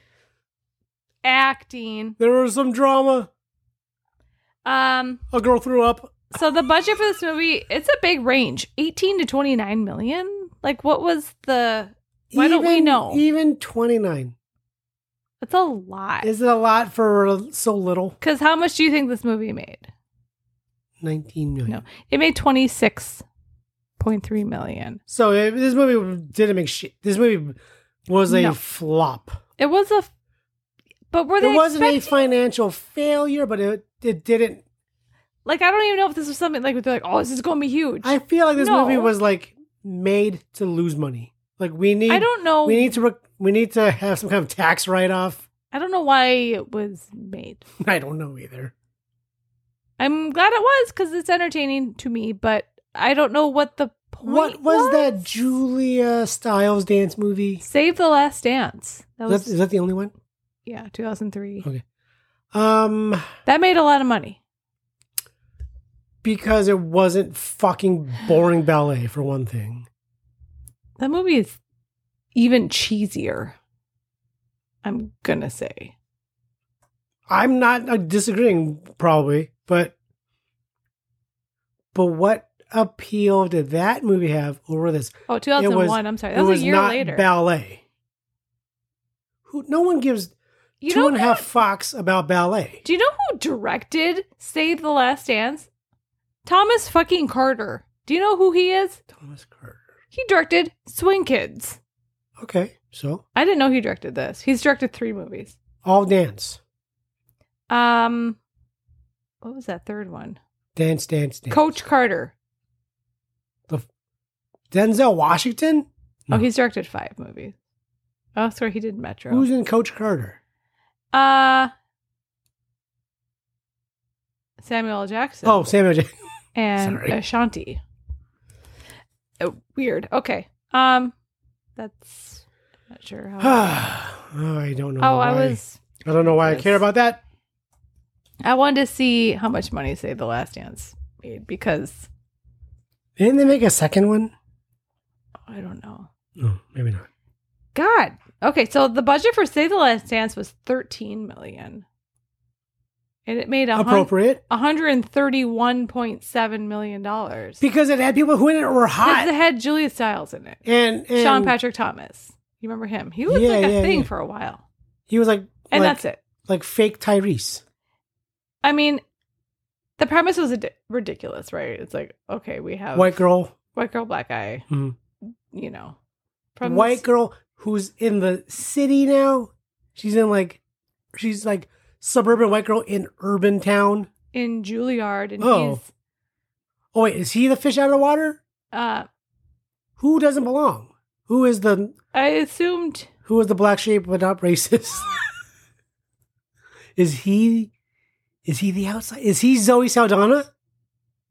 Acting. There was some drama. A girl threw up. So the budget for this movie, it's a big range. 18 to 29 million? Like, what was the... Why don't we know? Even 29. It's a lot. Is it a lot for so little? Because how much do you think this movie made? 19 million. No. It made 26.3 million. So this movie didn't make shit. This movie was a No. flop. It was a... But were they It wasn't a expecting- financial failure, but it didn't. Like, I don't even know if this was something like, they're like, oh, this is going to be huge. I feel like this No. movie was like made to lose money. Like we need. I don't know. We need to have some kind of tax write off. I don't know why it was made. I don't know either. I'm glad it was because it's entertaining to me, but I don't know what the point What was that Julia Stiles dance movie? Save the Last Dance. Is that the only one? Yeah, 2003. Okay. That made a lot of money. Because it wasn't fucking boring ballet for one thing. That movie is even cheesier, I'm gonna say. I'm not disagreeing, probably, but what appeal did that movie have over this? Oh, 2001. I'm sorry. That was a year not later. Ballet. No one gives You two know and a half fucks about ballet. Do you know who directed Save the Last Dance? Thomas fucking Carter. Do you know who he is? Thomas Carter. He directed Swing Kids. Okay, so I didn't know he directed this. He's directed 3 movies. all dance, What was that third one? dance. Coach Carter. Denzel Washington. Oh, he's directed 5 movies. Oh, sorry, he did Metro. Who's in Coach Carter? Samuel L. Jackson. Oh, Samuel Jackson. and sorry. Ashanti. Oh, weird. Okay. That's not sure how. Oh, I don't know. Oh, why. I don't know why I care about that. I wanted to see how much money Save the Last Dance made because Didn't they make a second one? I don't know. No, maybe not. God. Okay, so the budget for Save the Last Dance was $13 million. And it made Appropriate. $131.7 million. Because Because it had people who in it were hot. it had Julia Stiles in it. and Sean Patrick Thomas. You remember him? He was Yeah, like a yeah, thing yeah. for a while. He was like, And that's it. Like fake Tyrese. I mean, the premise was ridiculous, right? It's like, okay, we have White girl. black guy, Mhm. you know. White girl who's in the city now. She's like suburban white girl in urban town. in Juilliard, and Oh, wait, is he the fish out of the water? he's Who doesn't belong? Who is the black sheep but not racist? Is he the outside? Is he Zoe Saldana?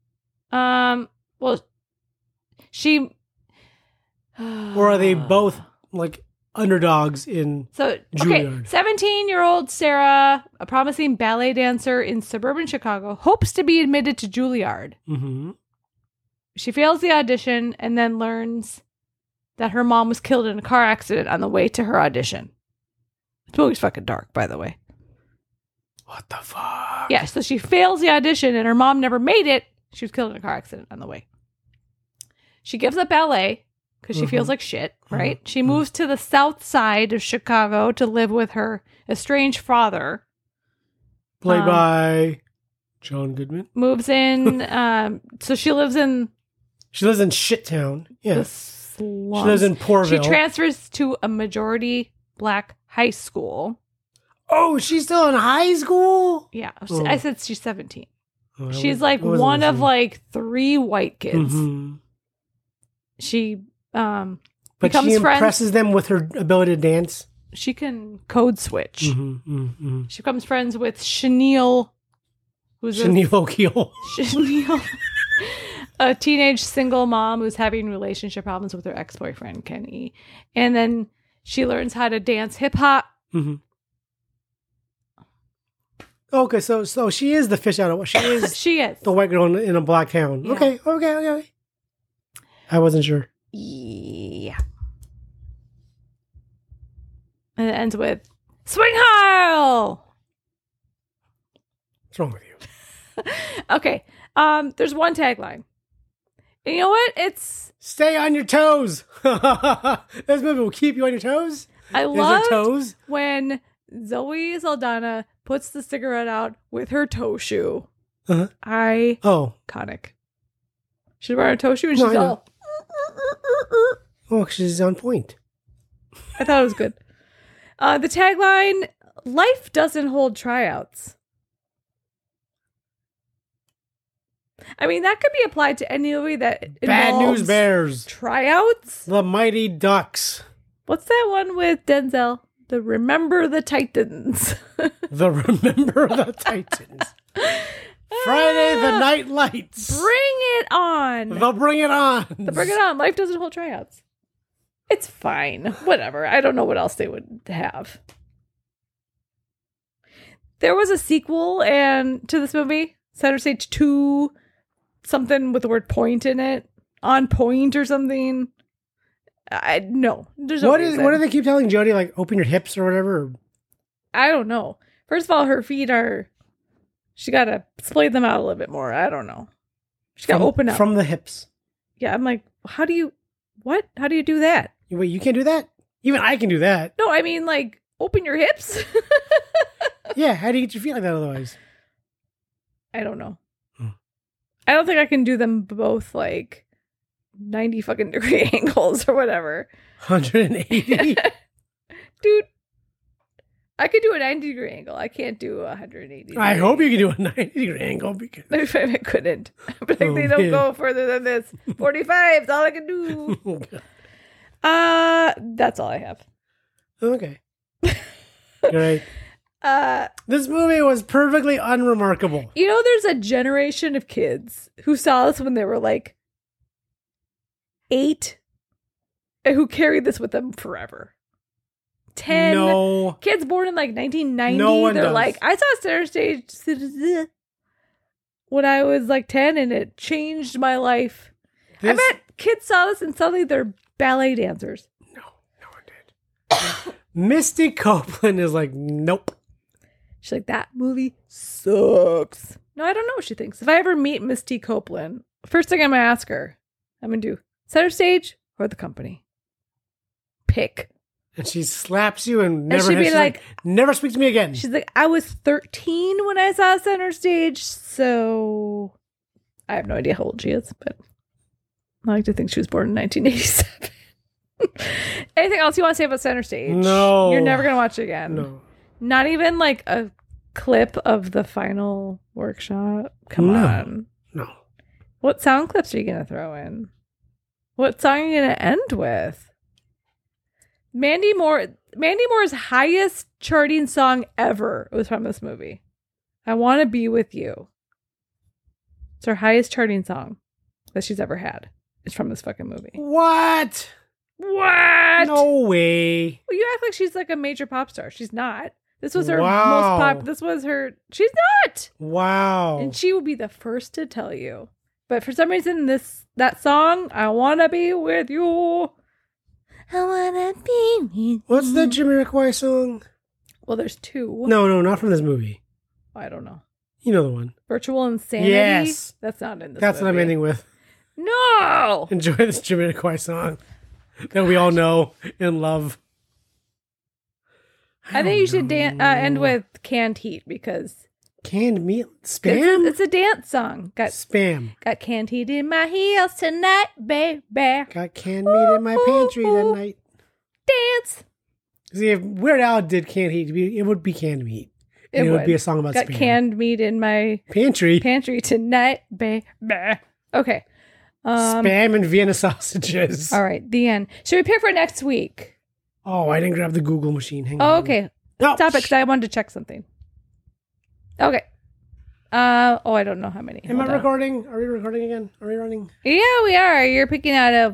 well, she Or are they both like underdogs in Juilliard. 17-year-old Sarah, a promising ballet dancer in suburban Chicago, hopes to be admitted to Juilliard. Mm-hmm. She fails the audition and then learns that her mom was killed in a car accident on the way to her audition. This movie's fucking dark, by the way. What the fuck? Yeah, so she fails the audition and her mom never made it. She was killed in a car accident on the way. She gives up ballet because she feels like shit, right? She moves to the south side of Chicago to live with her estranged father. Played by John Goodman. Moves in, so she lives in... She lives in Shittown. Yeah. The slums. She lives in Poorville. She transfers to a majority black high school. Oh, she's still in high school? Yeah. I said she's 17. Oh, She's like one of like 3 white kids. Mm-hmm. She but becomes she friends. impresses them with her ability to dance. She can code switch. Mm-hmm, mm-hmm. She becomes friends with Chenille, who's Chenille O'Keel. Chenille, a teenage single mom who's having relationship problems with her ex-boyfriend Kenny, and then she learns how to dance hip hop. Mm-hmm. Okay, so she is the fish out of she is She is the white girl in a black town. Yeah. Okay. I wasn't sure. Yeah. And it ends with Swing Heil! What's wrong with you? Okay. There's one tagline. And you know what? It's Stay on your toes. This movie will keep you on your toes. I Is there love toes? when Zoe Saldana puts the cigarette out with her toe shoe. Uh-huh. Iconic. She's wearing a toe shoe and No, she's I know. all... Oh, she's on point. I thought it was good. The tagline, life doesn't hold tryouts. I mean, that could be applied to any movie that Bad involves News Bears. tryouts. The Mighty Ducks. What's that one with Denzel? The Remember the Titans. The Remember the Titans. Friday the Night Lights. Bring it on. They'll bring it on. Bring it on. Life doesn't hold tryouts. It's fine. Whatever. I don't know what else they would have. There was a sequel to this movie, Center Stage 2, something with the word point in it. On point or something. No. There's no reason. What do they keep telling Jodie? Like, open your hips or whatever? I don't know. First of all, her feet are... She got to splay them out a little bit more. I don't know. She got to open up. From the hips. Yeah, I'm like, how do you... What? How do you do that? Wait, you can't do that? Even I can do that. No, I mean, like, open your hips? Yeah, how do you get your feet like that otherwise? I don't know. I don't think I can do them both, like, 90 fucking degree angles or whatever. 180? Dude, I could do a 90-degree angle. I can't do a 180. I hope you can do a 90-degree angle because... I couldn't. But like, they don't go further than this. 45 is all I can do. That's all I have. Okay. Great. This movie was perfectly unremarkable. You know, there's a generation of kids who saw this when they were like 8 and who carried this with them forever. 10 No. kids born in like 1990. No one They're does. like, I saw Center Stage when I was like 10 and it changed my life. I bet kids saw this and suddenly they're ballet dancers. No one did. Misty Copeland is like, nope. She's like, that movie sucks. No, I don't know what she thinks. If I ever meet Misty Copeland, first thing I'm going to ask her, I'm going to do Center Stage or The Company. Pick. And she slaps you and never she'd be she's like, never speak to me again. She's like, I was 13 when I saw Center Stage, so I have no idea how old she is, but I like to think she was born in 1987. Anything else you want to say about Center Stage? No. You're never going to watch it again. No. Not even like a clip of the final workshop? Come on. No. What sound clips are you going to throw in? What song are you going to end with? Mandy Moore's highest charting song ever was from this movie. I Want to Be With You. It's her highest charting song that she's ever had. It's from this fucking movie. What? What? No way. Well, you act like she's like a major pop star. She's not. This was her Wow. most pop. This was her. She's not. Wow. And she will be the first to tell you. But for some reason, that song, I Wanna Be With You. I wanna be with you. What's the Jamiroquai song? Well, there's two. No, not from this movie. I don't know. You know the one. Virtual Insanity? Yes. That's not in this That's what I'm movie. ending with. No! Enjoy this Jamiroquai song that we all know and love. I think you should end with Canned Heat because Canned meat? Spam? it's a dance song. Spam. Got canned heat in my heels tonight, baby. Got canned meat in my pantry tonight. Dance. See, if Weird Al did canned heat, it would be canned meat. And it would be a song about Got spam. canned meat in my Pantry. tonight, baby. Okay. Spam and Vienna sausages. All right. The end. Should we pick for next week? Oh, I didn't grab the Google machine. Hang Oh, on. okay. No. Stop it, because I wanted to check something. Okay. I don't know how many. Am I Hold on. recording? Are we recording again? Are we running? Yeah, we are. You're picking out of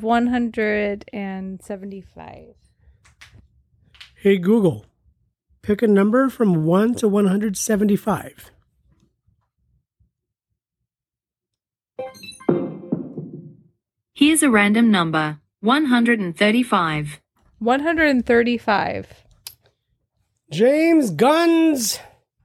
175. Hey, Google. Pick a number from 1 to 175. Here's a random number. 135. 135. James Guns.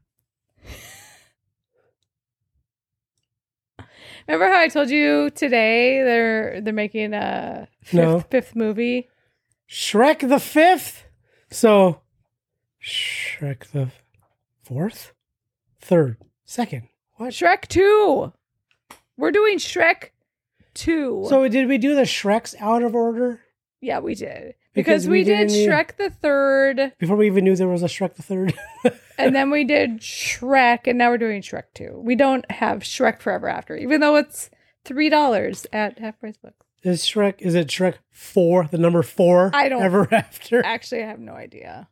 Remember how I told you today they're making a fifth movie? Shrek the 5th. So, Shrek the 4th? 3rd? 2nd? What? Shrek 2. We're doing Shrek 2. So did we do the Shreks out of order? Yeah, we did. Because Because we we did didn't- Shrek the 3rd, Before we even knew there was a Shrek the 3rd? and then we did Shrek, and now we're doing Shrek 2. We don't have Shrek Forever After, even though it's $3 at Half Price Books. Is it Shrek 4, the number 4? I don't- Ever After? Actually, I have no idea.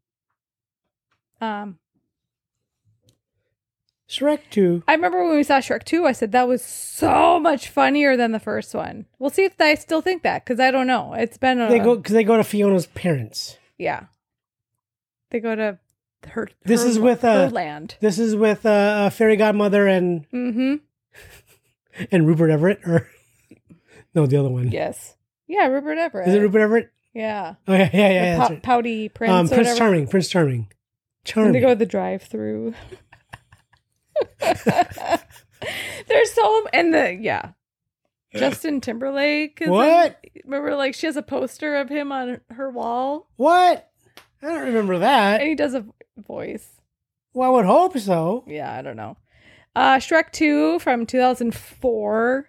Shrek 2. I remember when we saw Shrek 2, I said that was so much funnier than the first one. We'll see if I still think that, because I don't know. It's been They go to Fiona's parents. yeah. They go to her. This her- is with her land. This is with Fairy Godmother and Mm-hmm. and Rupert Everett, or no, the other one. Yes. Yeah, Rupert Everett. Is it Rupert Everett? Yeah. Oh yeah, The that's right. pouty prince. or Prince whatever. Charming. And they go to the drive-through. There's so Justin Timberlake. Is What? remember, like she has a poster of him on her wall, What? I don't remember that. and he does a voice. Well, I would hope so. Yeah, I don't know. Shrek 2 from 2004.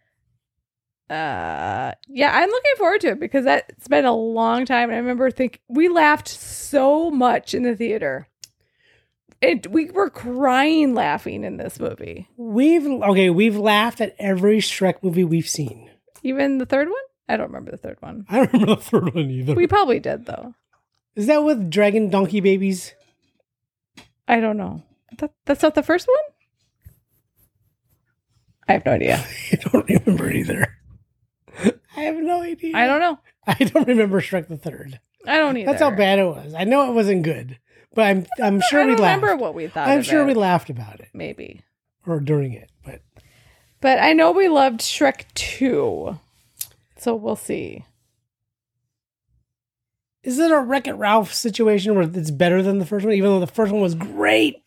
I'm looking forward to it because it's been a long time. And I remember we laughed so much in the theater. We were crying laughing in this movie. We've laughed at every Shrek movie we've seen. Even the third one? I don't remember the third one. I don't remember the third one either. We probably did, though. Is that with dragon donkey babies? I don't know. That's not the first one? I have no idea. I don't remember either. I have no idea. I don't know. I don't remember Shrek the Third. I don't either. That's how bad it was. I know it wasn't good, but I'm sure I we don't laughed. remember what we thought. I'm of sure it. we laughed about it Maybe. or during it, But I know we loved Shrek 2. So we'll see. is it a Wreck-It Ralph situation where it's better than the first one, even though the first one was great?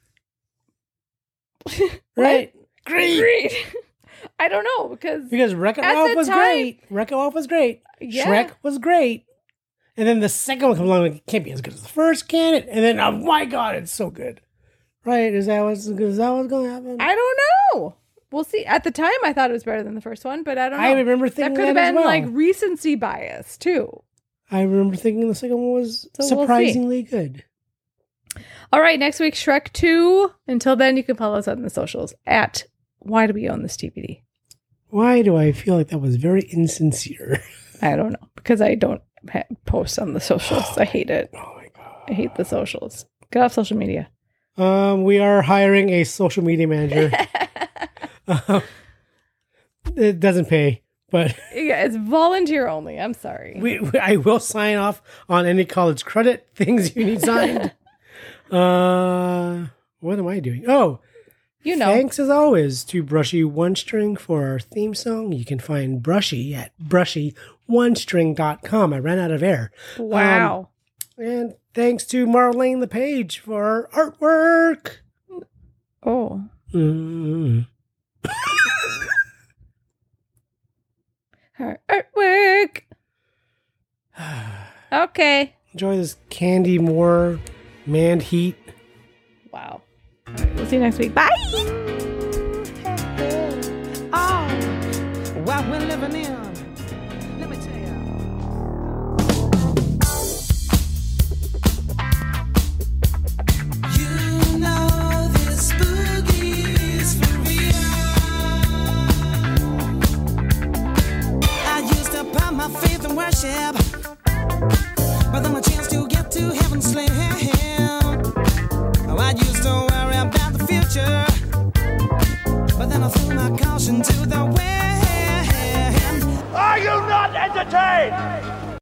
Right? Great. I don't know because Wreck-It At Ralph the was time- great. Wreck-It Ralph was great. Yeah. Shrek was great. And then the second one comes along like, it can't be as good as the first, can it? And then, oh my God, it's so good. Right? Is that what's going to happen? I don't know. We'll see. At the time, I thought it was better than the first one, but I don't know. I remember thinking that could have that as been well. like recency bias too. I remember thinking the second one was So we'll see. surprisingly good. All right, next week Shrek 2. Until then, you can follow us on the socials at Why Do We Own This TBD? Why do I feel like that was very insincere? I don't know because I don't post on the socials. I hate it. Oh my God. I hate the socials. Get off social media. We are hiring a social media manager. It doesn't pay, But yeah, it's volunteer only. I'm sorry. I will sign off on any college credit things you need signed. What am I doing? Oh, you know. Thanks as always to Brushy One String for our theme song. You can find Brushy at brushyoneString.com. I ran out of air. Wow. And thanks to Marlene LePage for our artwork. Oh. Her artwork. Okay. Enjoy this Candy Moore manned heat. Wow. All right, we'll see you next week. Bye. Oh, what we're living in. Let me tell you. You know this boogie is for real. I used to put my faith in worship, but then a chance to get to heaven slam. I used to worry about the future, but then I threw my caution to the wind. Are you not entertained?